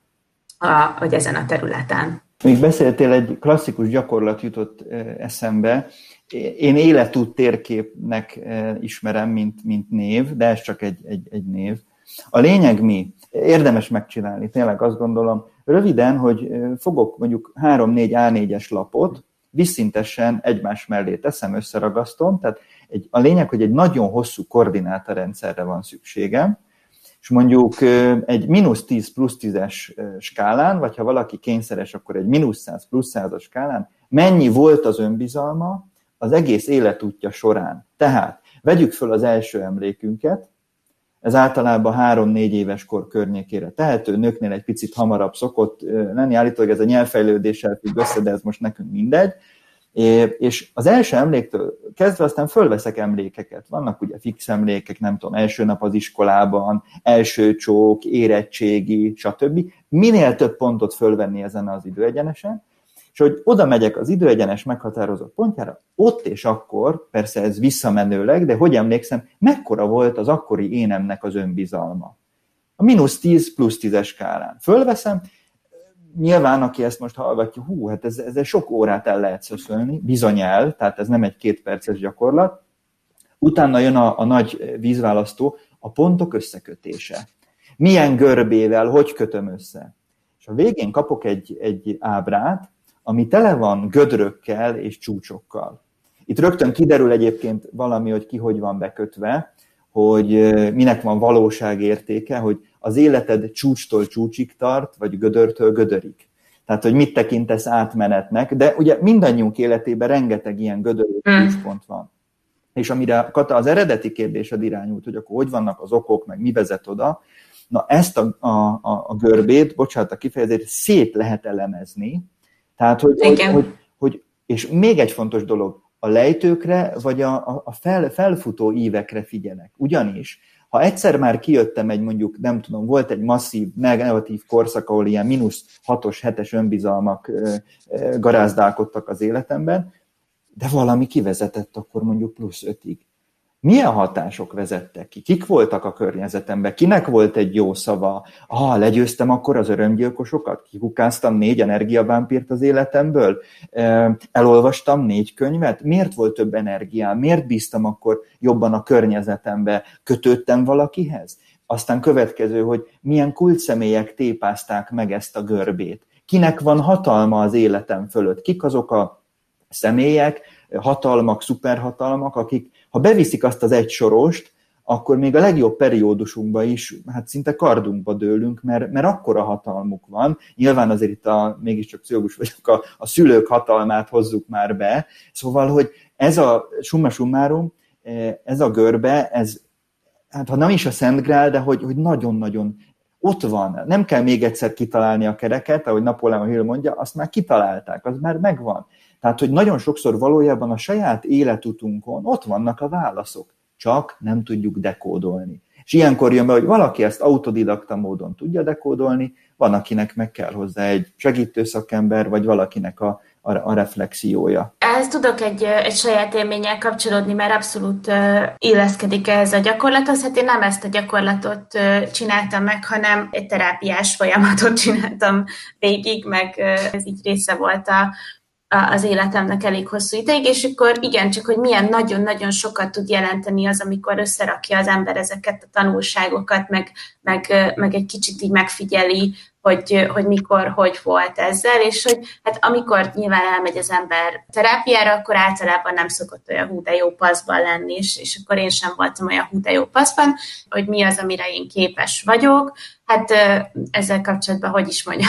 vagy ezen a területen. Még beszéltél, egy klasszikus gyakorlat jutott eszembe. Én életút térképnek ismerem, mint név, de ez csak egy név. A lényeg mi? Érdemes megcsinálni, tényleg azt gondolom. Röviden, hogy fogok mondjuk 3-4 A4-es lapot, vízszintesen egymás mellé teszem, összeragasztom, tehát a lényeg, hogy egy nagyon hosszú koordinátorrendszerre van szükségem, és mondjuk egy -10 + 10-es skálán, vagy ha valaki kényszeres, akkor egy -100 + 100-as skálán, mennyi volt az önbizalma az egész életútja során. Tehát vegyük föl az első emlékünket, ez általában 3-4 éves kor környékére tehető, nőknél egy picit hamarabb szokott lenni, állítólag ez a nyelvfejlődéssel függ össze, de ez most nekünk mindegy. És az első emléktől kezdve aztán fölveszek emlékeket. Vannak ugye fix emlékek, nem tudom, első nap az iskolában, első csók, érettségi, stb. Minél több pontot fölvenni ezen az időegyenesen, és hogy oda megyek az időegyenes meghatározott pontjára, ott és akkor, persze ez visszamenőleg, de hogy emlékszem, mekkora volt az akkori énemnek az önbizalma. A -10 + 10-es skálán. Fölveszem, nyilván, aki ezt most hallgatja, hát ez sok órát el lehet szöszölni, bizony el, tehát ez nem egy 2 perces gyakorlat. Utána jön a nagy vízválasztó, a pontok összekötése. Milyen görbével, hogy kötöm össze? És a végén kapok egy ábrát, ami tele van gödrökkel és csúcsokkal. Itt rögtön kiderül egyébként valami, hogy ki hogy van bekötve, hogy minek van valóságértéke, hogy az életed csúcstól csúcsig tart, vagy gödörtől gödörig. Tehát, hogy mit tekintesz átmenetnek, de ugye mindannyiunk életében rengeteg ilyen gödörő csúcspont van. És amire Kata az eredeti kérdésed irányult, hogy akkor hogy vannak az okok, meg mi vezet oda, na ezt a görbét, bocsánat a kifejezést, szét lehet elemezni. Tehát, hogy és még egy fontos dolog, a lejtőkre, vagy a felfutó ívekre figyelek. Ugyanis, ha egyszer már kijöttem mondjuk, nem tudom, volt egy masszív, negatív korszak, ahol ilyen -6-os, 7-es önbizalmak garázdálkodtak az életemben, de valami kivezetett akkor mondjuk +5-ig. Milyen hatások vezettek ki? Kik voltak a környezetemben? Kinek volt egy jó szava? Legyőztem akkor az örömgyilkosokat? Kikukáztam 4 energiavámpírt az életemből? Elolvastam 4 könyvet? Miért volt több energiám? Miért bíztam akkor jobban a környezetembe? Kötődtem valakihez? Aztán következő, hogy milyen kulcsszemélyek tépázták meg ezt a görbét? Kinek van hatalma az életem fölött? Kik azok a személyek, hatalmak, szuperhatalmak, akik, ha beviszik azt az egy sorost, akkor még a legjobb periódusunkban is hát szinte kardunkba dőlünk, mert akkora hatalmuk van. Nyilván azért itt mégiscsak pszichológus vagyok, a szülők hatalmát hozzuk már be. Szóval, hogy ez a summa summarum, ez a görbe, ez, hát ha nem is a Szent Grál, de hogy nagyon-nagyon ott van. Nem kell még egyszer kitalálni a kereket, ahogy Napoleon Hill mondja, azt már kitalálták, az már megvan. Tehát, hogy nagyon sokszor valójában a saját életutunkon ott vannak a válaszok, csak nem tudjuk dekódolni. És És ilyenkor jön be, hogy valaki ezt autodidakta módon tudja dekódolni, van, akinek meg kell hozzá egy segítő szakember, vagy valakinek a reflexiója. Ehhez tudok egy saját élménnyel kapcsolódni, mert abszolút illeszkedik ehhez a gyakorlathoz. Hát én nem ezt a gyakorlatot csináltam meg, hanem egy terápiás folyamatot csináltam végig, meg ez így része volt az életemnek elég hosszú ideig, és akkor igen, csak hogy milyen nagyon-nagyon sokat tud jelenteni az, amikor összerakja az ember ezeket a tanulságokat, meg egy kicsit így megfigyeli, hogy mikor, hogy volt ezzel, és hogy hát amikor nyilván elmegy az ember terápiára, akkor általában nem szokott olyan hú de jó paszban lenni, és akkor én sem voltam olyan hú de jó paszban, hogy mi az, amire én képes vagyok. Hát ezzel kapcsolatban, hogy is mondjam,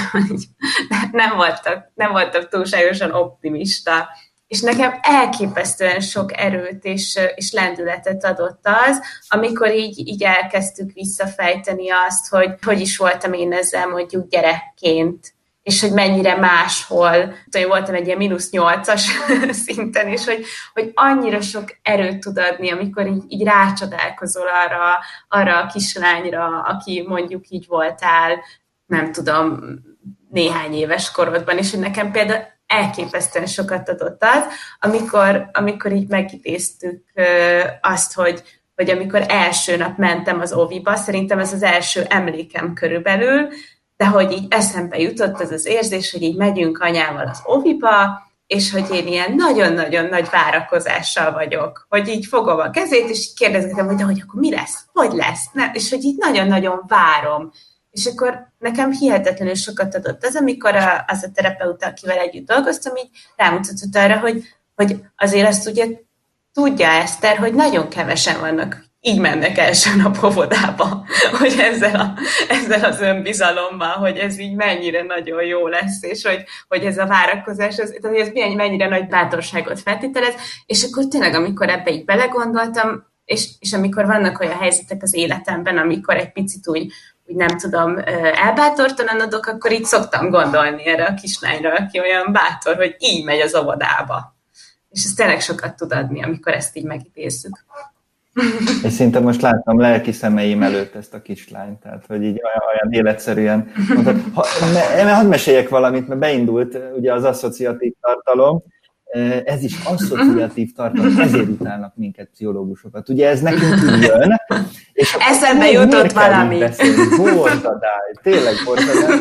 nem voltak túlságosan optimista. És nekem elképesztően sok erőt és lendületet adott az, amikor így elkezdtük visszafejteni azt, hogy is voltam én ezzel mondjuk gyerekként, és hogy mennyire máshol. Én voltam egy ilyen -8-as szinten, és hogy annyira sok erőt tud adni, amikor így rácsodálkozol arra a kislányra, aki mondjuk így voltál, nem tudom, néhány éves korodban, és hogy nekem például elképesztően sokat adott az, amikor így megidéztük azt, hogy amikor első nap mentem az oviba, szerintem ez az első emlékem körülbelül, de hogy így eszembe jutott az az érzés, hogy így megyünk anyával az oviba, és hogy én ilyen nagyon-nagyon nagy várakozással vagyok, hogy így fogom a kezét, és így kérdezgetem, hogy akkor mi lesz, hogy lesz, és hogy így nagyon-nagyon várom. És akkor nekem hihetetlenül sokat adott az, amikor az a terapeuta, akivel együtt dolgoztam, így rámutatott arra, hogy azért azt ugye tudja Eszter, hogy nagyon kevesen vannak, így mennek első nap óvodába, hogy ezzel az önbizalommal, hogy ez így mennyire nagyon jó lesz, és hogy ez a várakozás, ez mennyire nagy bátorságot feltételez, és akkor tényleg, amikor ebbe így belegondoltam, és amikor vannak olyan helyzetek az életemben, amikor egy picit úgy nem tudom, elbátortalanodok, akkor így szoktam gondolni erre a kislányra, aki olyan bátor, hogy így megy az óvodába. És ez tényleg sokat tud adni, amikor ezt így megidézzük. És szinte most láttam lelki szemeim előtt ezt a kislányt, tehát hogy így olyan életszerűen mondtad. Hadd meséljek valamit, mert beindult ugye az asszociatív tartalom, ez is asszociatív tartalom, ezért utálnak minket pszichológusokat. Ugye ez nekünk jön, és eszembe jutott valami. Borzadály, tényleg borzadály.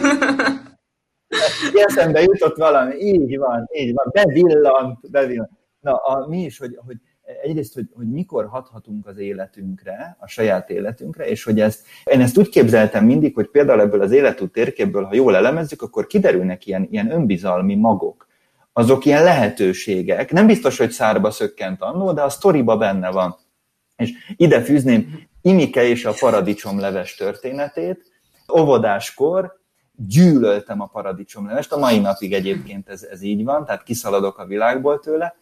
Eszembe jutott valami, így van, bevillant. Na, mi is, hogy egyrészt, hogy mikor hathatunk az életünkre, a saját életünkre, és hogy én ezt úgy képzeltem mindig, hogy például ebből az életút térképből, ha jól elemezzük, akkor kiderülnek ilyen önbizalmi magok. Azok ilyen lehetőségek. Nem biztos, hogy szárba szökkent annó, de a sztoriba benne van. És ide fűzném Imike és a paradicsomleves történetét. Óvodáskor gyűlöltem a paradicsomlevest, a mai napig egyébként ez így van, tehát kiszaladok a világból tőle,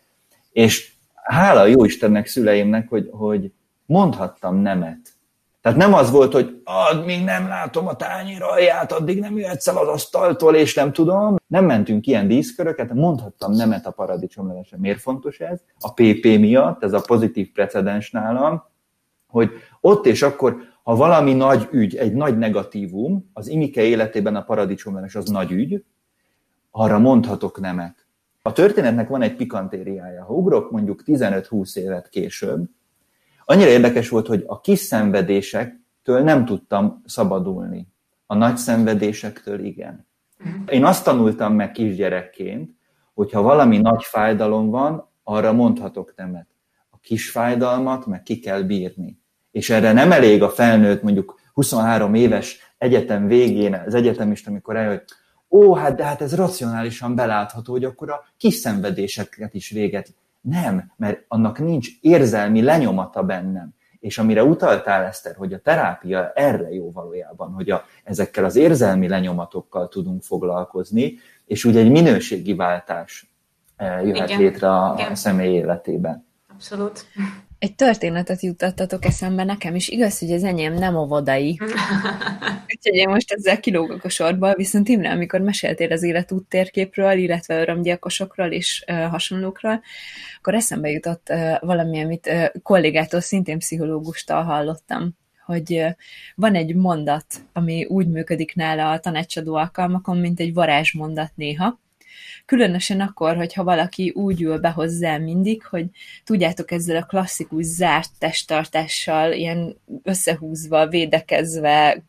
és hála jó Istennek, szüleimnek, hogy mondhattam nemet. Tehát nem az volt, hogy még nem látom a tányér alját, addig nem jöhetsz el az asztaltól, és nem tudom. Nem mentünk ilyen díszköröket, mondhattam nemet a paradicsomlevesre. Miért fontos ez? A PP miatt, ez a pozitív precedens nálam, hogy ott és akkor, ha valami nagy ügy, egy nagy negatívum, az Imike életében a paradicsomleves az nagy ügy, arra mondhatok nemet. A történetnek van egy pikantériája. Ha ugrok mondjuk 15-20 évet később, annyira érdekes volt, hogy a kis szenvedésektől nem tudtam szabadulni. A nagy szenvedésektől igen. Én azt tanultam meg kisgyerekként, hogy ha valami nagy fájdalom van, arra mondhatok nemet. A kis fájdalmat meg ki kell bírni. És erre nem elég a felnőtt, mondjuk 23 éves egyetem végén, az egyetemista, amikor eljön, hogy de hát ez racionálisan belátható, hogy akkor a kis szenvedéseket is véget. Nem, mert annak nincs érzelmi lenyomata bennem. És amire utaltál, Eszter, hogy a terápia erre jó valójában, hogy ezekkel az érzelmi lenyomatokkal tudunk foglalkozni, és úgy egy minőségi váltás jöhet létre a személy életében. Abszolút. Egy történetet juttattatok eszembe nekem is. Igaz, hogy az enyém nem óvodai. Úgyhogy én most ezzel kilógok a sorból, viszont Imre, amikor meséltél az életút térképről, illetve örömgyilkosokról és hasonlókról, akkor eszembe jutott valami, amit kollégától, szintén pszichológustól hallottam, hogy van egy mondat, ami úgy működik nála a tanácsadó alkalmakon, mint egy varázsmondat néha. Különösen akkor, hogyha valaki úgy ül be hozzá mindig, hogy tudjátok, ezzel a klasszikus zárt testtartással, ilyen összehúzva, védekezve,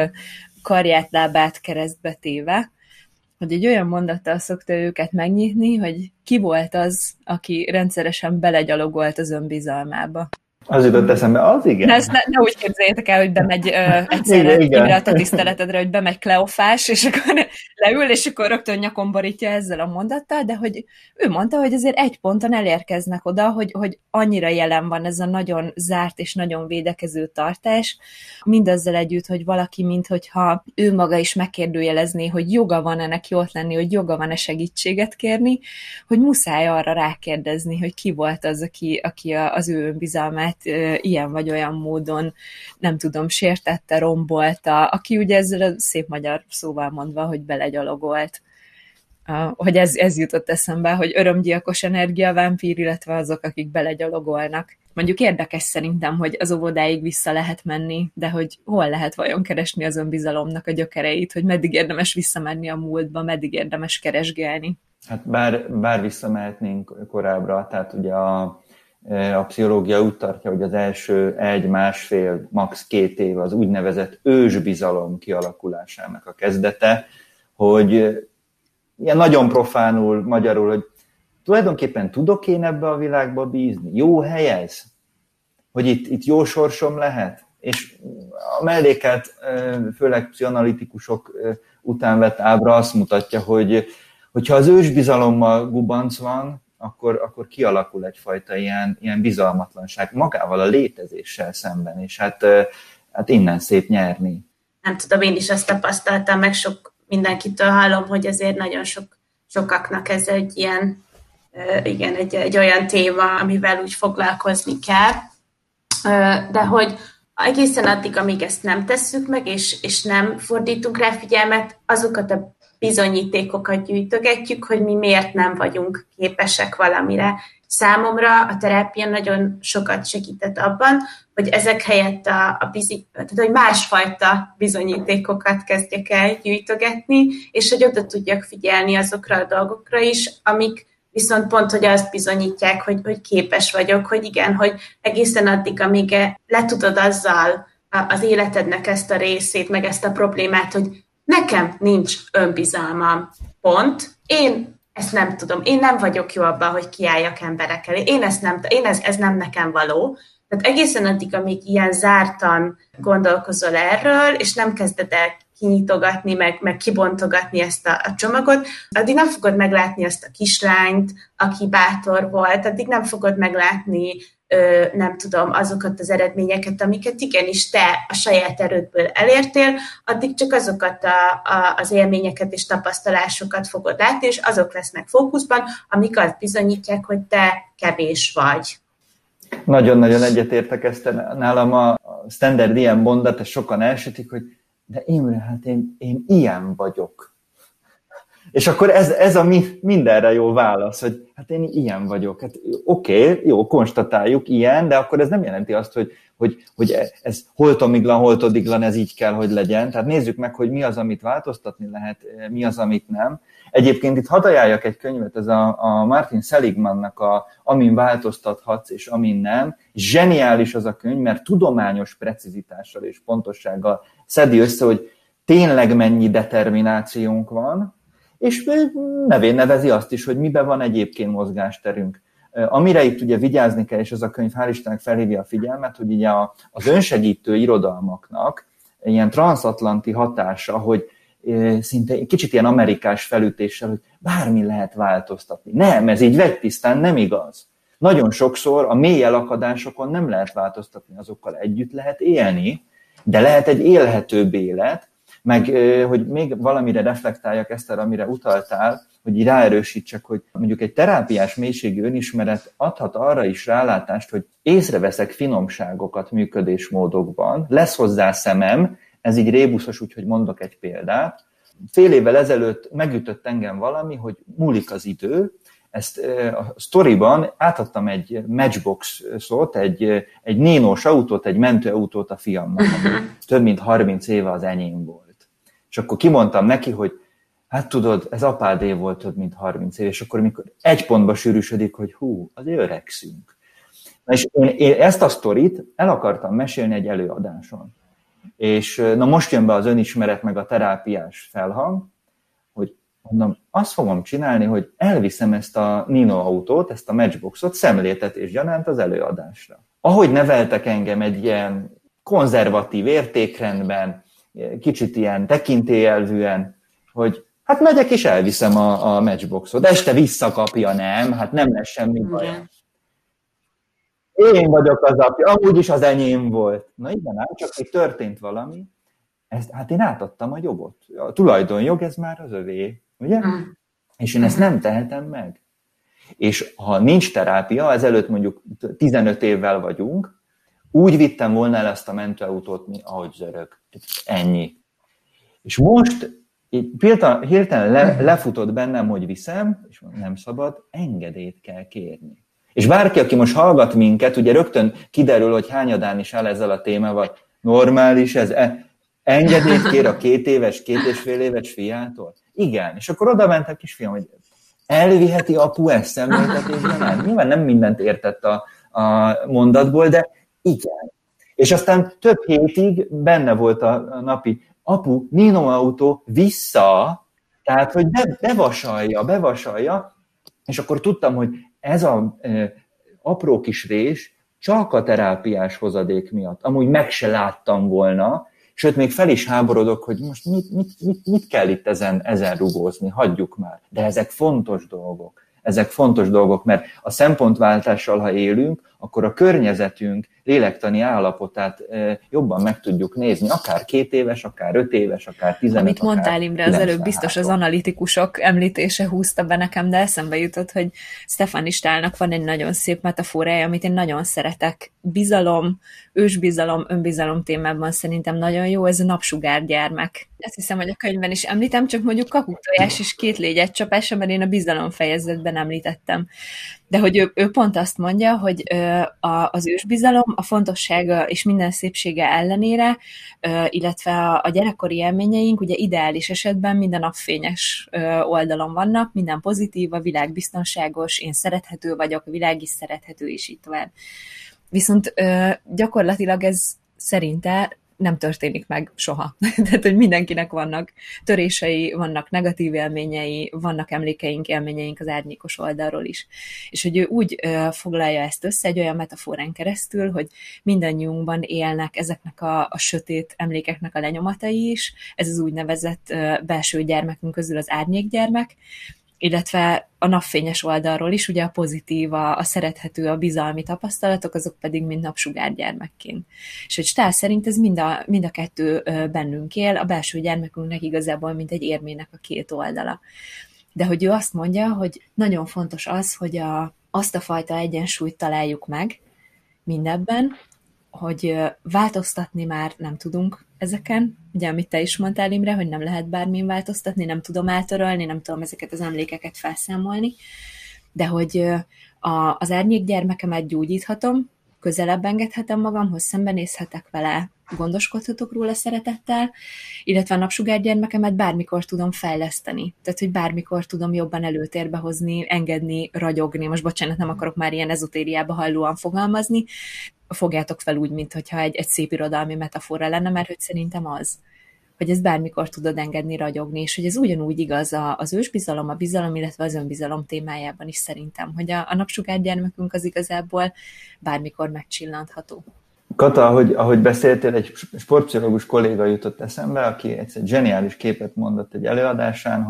karját, lábát keresztbe téve, hogy egy olyan mondattal szokta őket megnyitni, hogy ki volt az, aki rendszeresen belegyalogolt az önbizalmába. Az jutott eszembe, az igen. Ne úgy képzeljétek el, hogy bemegy egyszerre Imre a te tiszteletedre, hogy bemegy Kleofás, és akkor leül, és akkor rögtön nyakon borítja ezzel a mondattal, de hogy ő mondta, hogy azért egy ponton elérkeznek oda, hogy annyira jelen van ez a nagyon zárt és nagyon védekező tartás, mindazzal együtt, hogy valaki, minthogyha ő maga is megkérdőjelezné, hogy joga van ennek jót lenni, hogy joga van-e segítséget kérni, hogy muszáj arra rákérdezni, hogy ki volt az, aki az ő önbizalmát ilyen vagy olyan módon, nem tudom, sértette, rombolta, aki ugye ezzel a szép magyar szóval mondva, hogy belegyalogolt. Hogy ez jutott eszembe, hogy örömgyilkos energia, vámpír, illetve azok, akik belegyalogolnak. Mondjuk érdekes szerintem, hogy az óvodáig vissza lehet menni, de hogy hol lehet vajon keresni az önbizalomnak a gyökereit, hogy meddig érdemes visszamenni a múltba, meddig érdemes keresgélni. Hát bár visszamehetnénk korábbra, tehát ugye a pszichológia úgy tartja, hogy az első 1-1,5, max. 2 év az úgynevezett ősbizalom kialakulásának a kezdete, hogy ilyen nagyon profánul magyarul, hogy tulajdonképpen tudok én ebbe a világba bízni? Jó hely ez? Hogy itt jó sorsom lehet? És a mellékelt, főleg pszichoanalitikusok után vett ábra azt mutatja, hogyha az ősbizalommal gubanc van, akkor kialakul egyfajta ilyen bizalmatlanság magával a létezéssel szemben, és hát innen szép nyerni. Nem tudom, én is azt tapasztaltam, meg sok mindenkitől hallom, hogy azért nagyon sokaknak ez egy ilyen, igen, egy olyan téma, amivel úgy foglalkozni kell, de hogy egészen addig, amíg ezt nem tesszük meg, és nem fordítunk rá figyelmet, azokat a bizonyítékokat gyűjtögetjük, hogy mi miért nem vagyunk képesek valamire. Számomra a terápia nagyon sokat segített abban, hogy ezek helyett tehát, hogy másfajta bizonyítékokat kezdjek el gyűjtögetni, és hogy oda tudjak figyelni azokra a dolgokra is, amik viszont pont, hogy azt bizonyítják, hogy képes vagyok, hogy igen, hogy egészen addig, amíg le tudod azzal az életednek ezt a részét, meg ezt a problémát, hogy nekem nincs önbizalmam, pont. Én ezt nem tudom. Én nem vagyok jó abban, hogy kiálljak emberek elé. Ez nem nekem való. Tehát egészen addig, amíg ilyen zártan gondolkozol erről, és nem kezded el kinyitogatni, meg kibontogatni ezt a csomagot, addig nem fogod meglátni azt a kislányt, aki bátor volt, addig nem fogod meglátni nem tudom, azokat az eredményeket, amiket igenis te a saját erődből elértél, addig csak azokat az élményeket és tapasztalásokat fogod látni, és azok lesznek fókuszban, amik azt bizonyítják, hogy te kevés vagy. Nagyon-nagyon egyetértek ezt, nálam a standard ilyen mondat, ezt sokan elsütik, hogy de Imre, hát én ilyen vagyok. És akkor ez a mindenre jó válasz, hogy hát én ilyen vagyok. Hát oké, jó, konstatáljuk ilyen, de akkor ez nem jelenti azt, hogy ez holtomiglan, holtodiglan, ez így kell, hogy legyen. Tehát nézzük meg, hogy mi az, amit változtatni lehet, mi az, amit nem. Egyébként itt hadd ajánljak egy könyvet, ez a Martin Seligmannak Amin változtathatsz és amin nem. Zseniális az a könyv, mert tudományos precizitással és pontossággal szedi össze, hogy tényleg mennyi determinációnk van, és nevén nevezi azt is, hogy miben van egyébként mozgásterünk. Amire itt ugye vigyázni kell, és ez a könyv hál' Istennek felhívja a figyelmet, hogy ugye az önsegítő irodalmaknak ilyen transatlanti hatása, hogy szinte kicsit ilyen amerikás felütéssel, hogy bármi lehet változtatni. Nem, ez így vegytisztán nem igaz. Nagyon sokszor a mély elakadásokon nem lehet változtatni, azokkal együtt lehet élni, de lehet egy élhetőbb élet, meg hogy még valamire reflektáljak, Eszter, amire utaltál, hogy így ráerősítsek, hogy mondjuk egy terápiás mélységű önismeret adhat arra is rálátást, hogy észreveszek finomságokat működésmódokban, lesz hozzá szemem, ez így rébuszos, úgyhogy mondok egy példát. Fél évvel ezelőtt megütött engem valami, hogy múlik az idő, ezt a sztoriban átadtam egy Matchbox-ot, egy Nino-s autót, egy mentőautót a fiamnak, ami több mint 30 éve az enyém volt. És akkor kimondtam neki, hogy hát tudod, ez apádé volt több mint 30 év, és akkor mikor egy pontba sűrűsödik, hogy azért öregszünk. Na és én ezt a sztorit el akartam mesélni egy előadáson. És na most jön be az önismeret meg a terápiás felhang, hogy mondom, azt fogom csinálni, hogy elviszem ezt a Nino autót, ezt a Matchboxot szemléltetés gyanánt az előadásra. Ahogy neveltek engem egy ilyen konzervatív értékrendben, kicsit ilyen tekintélyelvűen, hogy hát megyek és elviszem a Matchboxot. Este visszakapja, nem? Hát nem lesz semmi baj. Én vagyok az apja, amúgy is az enyém volt. Na igen, csak hogy történt valami, hát én átadtam a jogot. A tulajdonjog, ez már az övé, ugye? És én ezt nem tehetem meg. És ha nincs terápia, ezelőtt mondjuk 15 évvel vagyunk, úgy vittem volna el ezt a mentőautót, ahogy zörög. Ennyi. És most hirtelen lefutott bennem, hogy viszem, és nem szabad, engedélyt kell kérni. És bárki, aki most hallgat minket, ugye rögtön kiderül, hogy hányadán is áll ezzel a témával, normális ez, engedélyt kér a 2 éves, 2,5 éves fiától? Igen, és akkor oda ment a kisfiam, hogy elviheti apu ezt szemléltetésben? Nyilván nem mindent értett a mondatból, de igen. És aztán több hétig benne volt a napi, apu, Nino autó, vissza, tehát, hogy bevasalja, és akkor tudtam, hogy ez az apró kis rés csak a terápiás hozadék miatt. Amúgy meg se láttam volna, sőt, még fel is háborodok, hogy most mit kell itt ezen rugózni, hagyjuk már. De ezek fontos dolgok, mert a szempontváltással, ha élünk, akkor a környezetünk lélektani állapotát jobban meg tudjuk nézni, akár 2 éves, akár 5 éves, akár 15, amit mondtál, Imre, az előbb biztos az analitikusok említése húzta be nekem, de eszembe jutott, hogy Stefan Istállnak van egy nagyon szép metaforája, amit én nagyon szeretek. Bizalom, ősbizalom, önbizalom témában szerintem nagyon jó, ez a napsugárgyermek. Ezt hiszem, hogy a könyvben is említem, csak mondjuk kakuktojás és 2 légyedcsapása, mert én a bizalom fejezetben említettem. De hogy ő pont azt mondja, hogy az ősbizalom, a fontossága és minden szépsége ellenére, illetve a gyerekkori élményeink ugye ideális esetben minden napfényes oldalon vannak, minden pozitív, a világ biztonságos, én szerethető vagyok, a világ is szerethető, és így tovább. Viszont gyakorlatilag ez szerinte nem történik meg soha. Tehát, hogy mindenkinek vannak törései, vannak negatív élményei, vannak emlékeink, élményeink az árnyékos oldalról is. És hogy ő úgy foglalja ezt össze egy olyan metaforán keresztül, hogy mindannyiunkban élnek ezeknek a sötét emlékeknek a lenyomatai is, ez az úgynevezett belső gyermekünk közül az árnyékgyermek, illetve a napfényes oldalról is, ugye a pozitív, a szerethető, a bizalmi tapasztalatok, azok pedig mind napsugárgyermekként. És hogy Stahl szerint ez mind a kettő bennünk él, a belső gyermekünknek igazából mint egy érmének a 2 oldala. De hogy ő azt mondja, hogy nagyon fontos az, hogy azt a fajta egyensúlyt találjuk meg mindebben, hogy változtatni már nem tudunk ezeken, ugye amit te is mondtál, Imre, hogy nem lehet bármin változtatni, nem tudom eltörölni, nem tudom ezeket az emlékeket felszámolni, de hogy az árnyékgyermekemet gyógyíthatom, közelebb engedhetem magamhoz, szembenézhetek vele, gondoskodhatok róla szeretettel, illetve a napsugárgyermekemet bármikor tudom fejleszteni. Tehát, hogy bármikor tudom jobban előtérbe hozni, engedni, ragyogni. Most bocsánat, nem akarok már ilyen ezotériába hallóan fogalmazni. Fogjátok fel úgy, mintha egy szép irodalmi metafora lenne, mert hogy szerintem az, hogy ezt bármikor tudod engedni, ragyogni, és hogy ez ugyanúgy igaz az ősbizalom, a bizalom, illetve az önbizalom témájában is szerintem, hogy a napsugárgyermekünk az igazából bármikor megcsillantható. Kata, ahogy beszéltél, egy sportpszichológus kolléga jutott eszembe, aki egy zseniális képet mondott egy előadásán,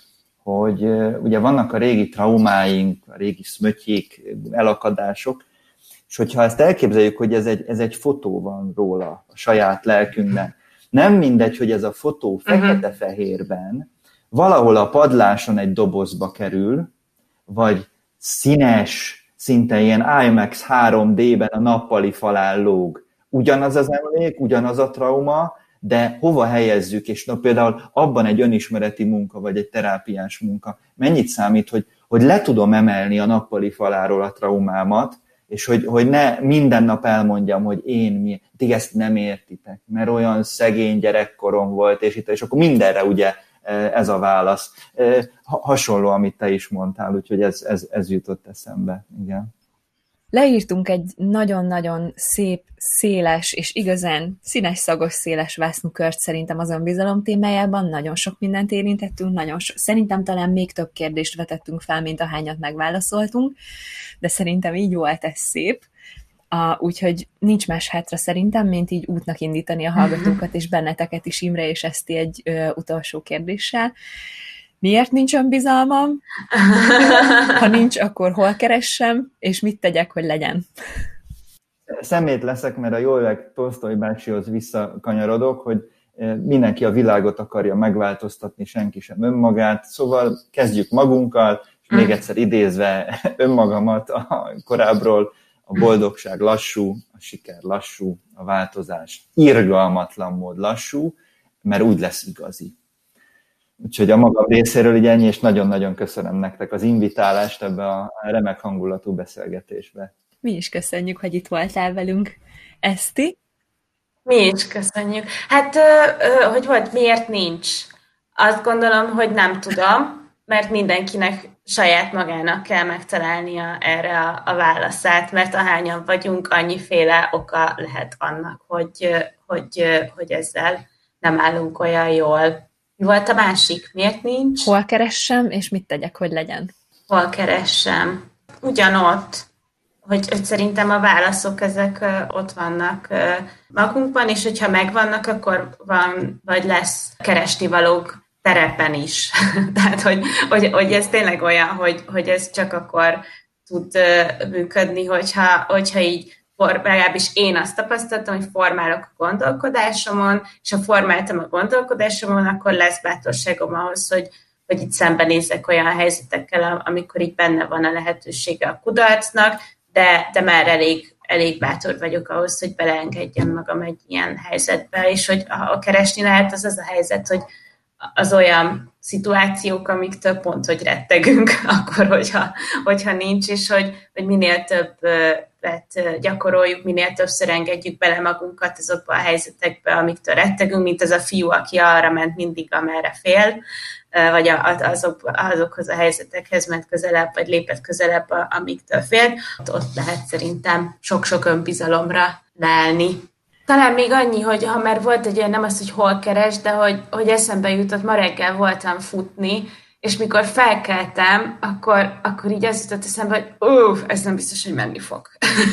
hogy ugye vannak a régi traumáink, a régi szmötyék, elakadások, és hogyha ezt elképzeljük, hogy ez egy fotó van róla a saját lelkünkben, nem mindegy, hogy ez a fotó fekete-fehérben valahol a padláson egy dobozba kerül, vagy színes, szinte ilyen IMAX 3D-ben a nappali falán lóg. Ugyanaz az emlék, ugyanaz a trauma, de hova helyezzük, és például abban egy önismereti munka, vagy egy terápiás munka, mennyit számít, hogy hogy le tudom emelni a nappali faláról a traumámat, és hogy ne minden nap elmondjam, hogy ti ezt nem értitek, mert olyan szegény gyerekkorom volt, és akkor mindenre ugye ez a válasz. Hasonló, amit te is mondtál, úgyhogy ez jutott eszembe. Igen. Leírtunk egy nagyon-nagyon szép, széles és igazán színes, szagos, széles vásznukört szerintem az önbizalom témájában. Nagyon sok mindent érintettünk, szerintem talán még több kérdést vetettünk fel, mint ahányat megválaszoltunk, de szerintem így volt ez szép. Úgyhogy nincs más hátra szerintem, mint így útnak indítani a hallgatókat, és benneteket is, Imre és Eszti, egy utolsó kérdéssel. Miért nincs önbizalmam? Ha nincs, akkor hol keressem, és mit tegyek, hogy legyen? Szemét leszek, mert a Jolek Tolsztoj bácsihoz visszakanyarodok, hogy mindenki a világot akarja megváltoztatni, senki sem önmagát, szóval kezdjük magunkkal, és még egyszer idézve önmagamat a korábbról, a boldogság lassú, a siker lassú, a változás irgalmatlan mód lassú, mert úgy lesz igazi. Úgyhogy a magam részéről így ennyi, és nagyon-nagyon köszönöm nektek az invitálást ebbe a remek hangulatú beszélgetésbe. Mi is köszönjük, hogy itt voltál velünk. Eszti? Mi is köszönjük. Hát, hogy volt, miért nincs? Azt gondolom, hogy nem tudom, mert mindenkinek saját magának kell megtalálnia erre a válaszát, mert ahányan vagyunk, annyiféle oka lehet annak, hogy ezzel nem állunk olyan jól. Mi volt a másik? Miért nincs? Hol keressem, és mit tegyek, hogy legyen? Hol keressem? Ugyanott, hogy szerintem a válaszok ezek ott vannak magunkban, és hogyha megvannak, akkor van, vagy lesz keresnivalók terepen is. Tehát, hogy ez tényleg olyan, hogy ez csak akkor tud működni, hogyha így legalábbis én azt tapasztaltam, hogy formálok a gondolkodásomon, és ha formáltam a gondolkodásomon, akkor lesz bátorságom ahhoz, hogy itt szembenézek olyan helyzetekkel, amikor így benne van a lehetősége a kudarcnak, de már elég bátor vagyok ahhoz, hogy beleengedjem magam egy ilyen helyzetbe, és hogy ha keresni lehet, az a helyzet, hogy az olyan szituációk, amiktől pont, hogy rettegünk, akkor, hogyha nincs, és hogy minél többet gyakoroljuk, minél többször engedjük bele magunkat azokba a helyzetekbe, amiktől rettegünk, mint az a fiú, aki arra ment mindig, amerre fél, vagy azokhoz a helyzetekhez ment közelebb, vagy lépett közelebb, amiktől fél. Ott lehet szerintem sok-sok önbizalomra leelni. Talán még annyi, hogy ha már volt egy olyan, nem az, hogy hol keres, de hogy eszembe jutott, ma reggel voltam futni, és mikor felkeltem, akkor így az jutott eszembe, hogy ez nem biztos, hogy menni fog.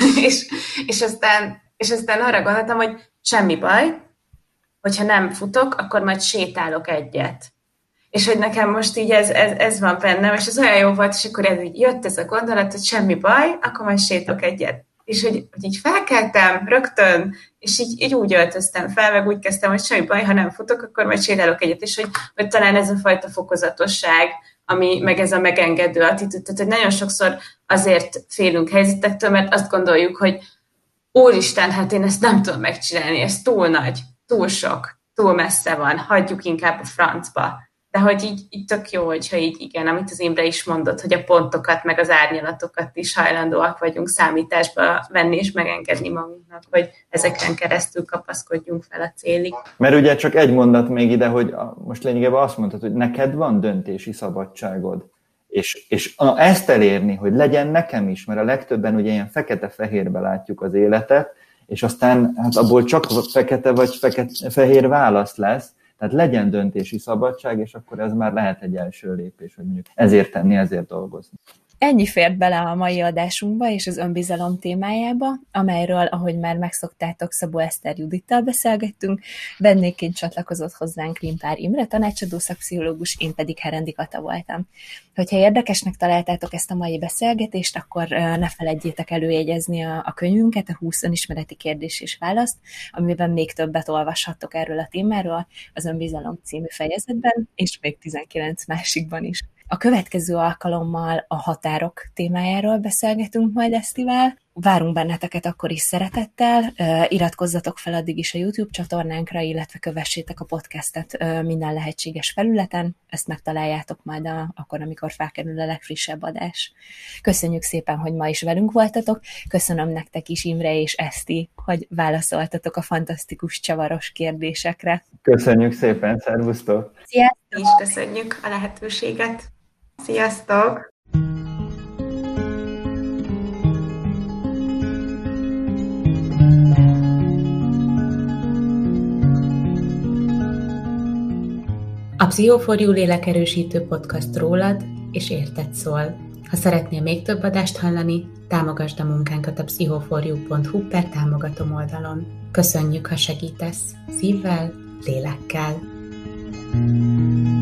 és aztán arra gondoltam, hogy semmi baj, hogyha nem futok, akkor majd sétálok egyet. És hogy nekem most így ez van bennem, és ez olyan jó volt, és akkor így jött ez a gondolat, hogy semmi baj, akkor majd sétok egyet. És hogy így felkeltem rögtön, és így úgy öltöztem fel, meg úgy kezdtem, hogy semmi baj, ha nem futok, akkor majd sétálok egyet. És hogy talán ez a fajta fokozatosság, ami meg ez a megengedő attitűd. Tehát, hogy nagyon sokszor azért félünk helyzetektől, mert azt gondoljuk, hogy úristen, hát én ezt nem tudom megcsinálni, ez túl nagy, túl sok, túl messze van, hagyjuk inkább a francba. De hogy így tök jó, hogyha így igen, amit az Imre is mondott, hogy a pontokat, meg az árnyalatokat is hajlandóak vagyunk számításba venni, és megengedni magunknak, hogy ezeken keresztül kapaszkodjunk fel a célig. Mert ugye csak egy mondat még ide, hogy most lényegében azt mondtad, hogy neked van döntési szabadságod. És ezt elérni, hogy legyen nekem is, mert a legtöbben ugye ilyen fekete-fehérbe látjuk az életet, és aztán hát abból csak fekete vagy fehér válasz lesz, tehát legyen döntési szabadság, és akkor ez már lehet egy első lépés, hogy mondjuk ezért tenni, ezért dolgozni. Ennyi fért bele a mai adásunkba és az önbizalom témájába, amelyről, ahogy már megszoktátok, Szabó Eszter Judittal beszélgettünk, vendégként csatlakozott hozzánk Klimpár Imre, tanácsadó szakpszichológus, én pedig Herendi Kata voltam. Hogyha érdekesnek találtátok ezt a mai beszélgetést, akkor ne feledjétek előjegyezni a könyvünket, a 20 önismereti kérdés és választ, amiben még többet olvashattok erről a témáról, az önbizalom című fejezetben, és még 19 másikban is. A következő alkalommal a határok témájáról beszélgetünk majd Esztivel, Várunk benneteket akkor is szeretettel, iratkozzatok fel addig is a YouTube csatornánkra, illetve kövessétek a podcastet minden lehetséges felületen, ezt megtaláljátok majd akkor, amikor felkerül a legfrissebb adás. Köszönjük szépen, hogy ma is velünk voltatok, köszönöm nektek is, Imre és Eszti, hogy válaszoltatok a fantasztikus csavaros kérdésekre. Köszönjük szépen, szervusztok! Sziasztok! És köszönjük a lehetőséget! Sziasztok! A Pszicho4U lélekerősítő podcast rólad és érted szól. Ha szeretnél még több adást hallani, támogasd a munkánkat a pszicho4u.hu/támogatom oldalon. Köszönjük, ha segítesz szívvel, lélekkel.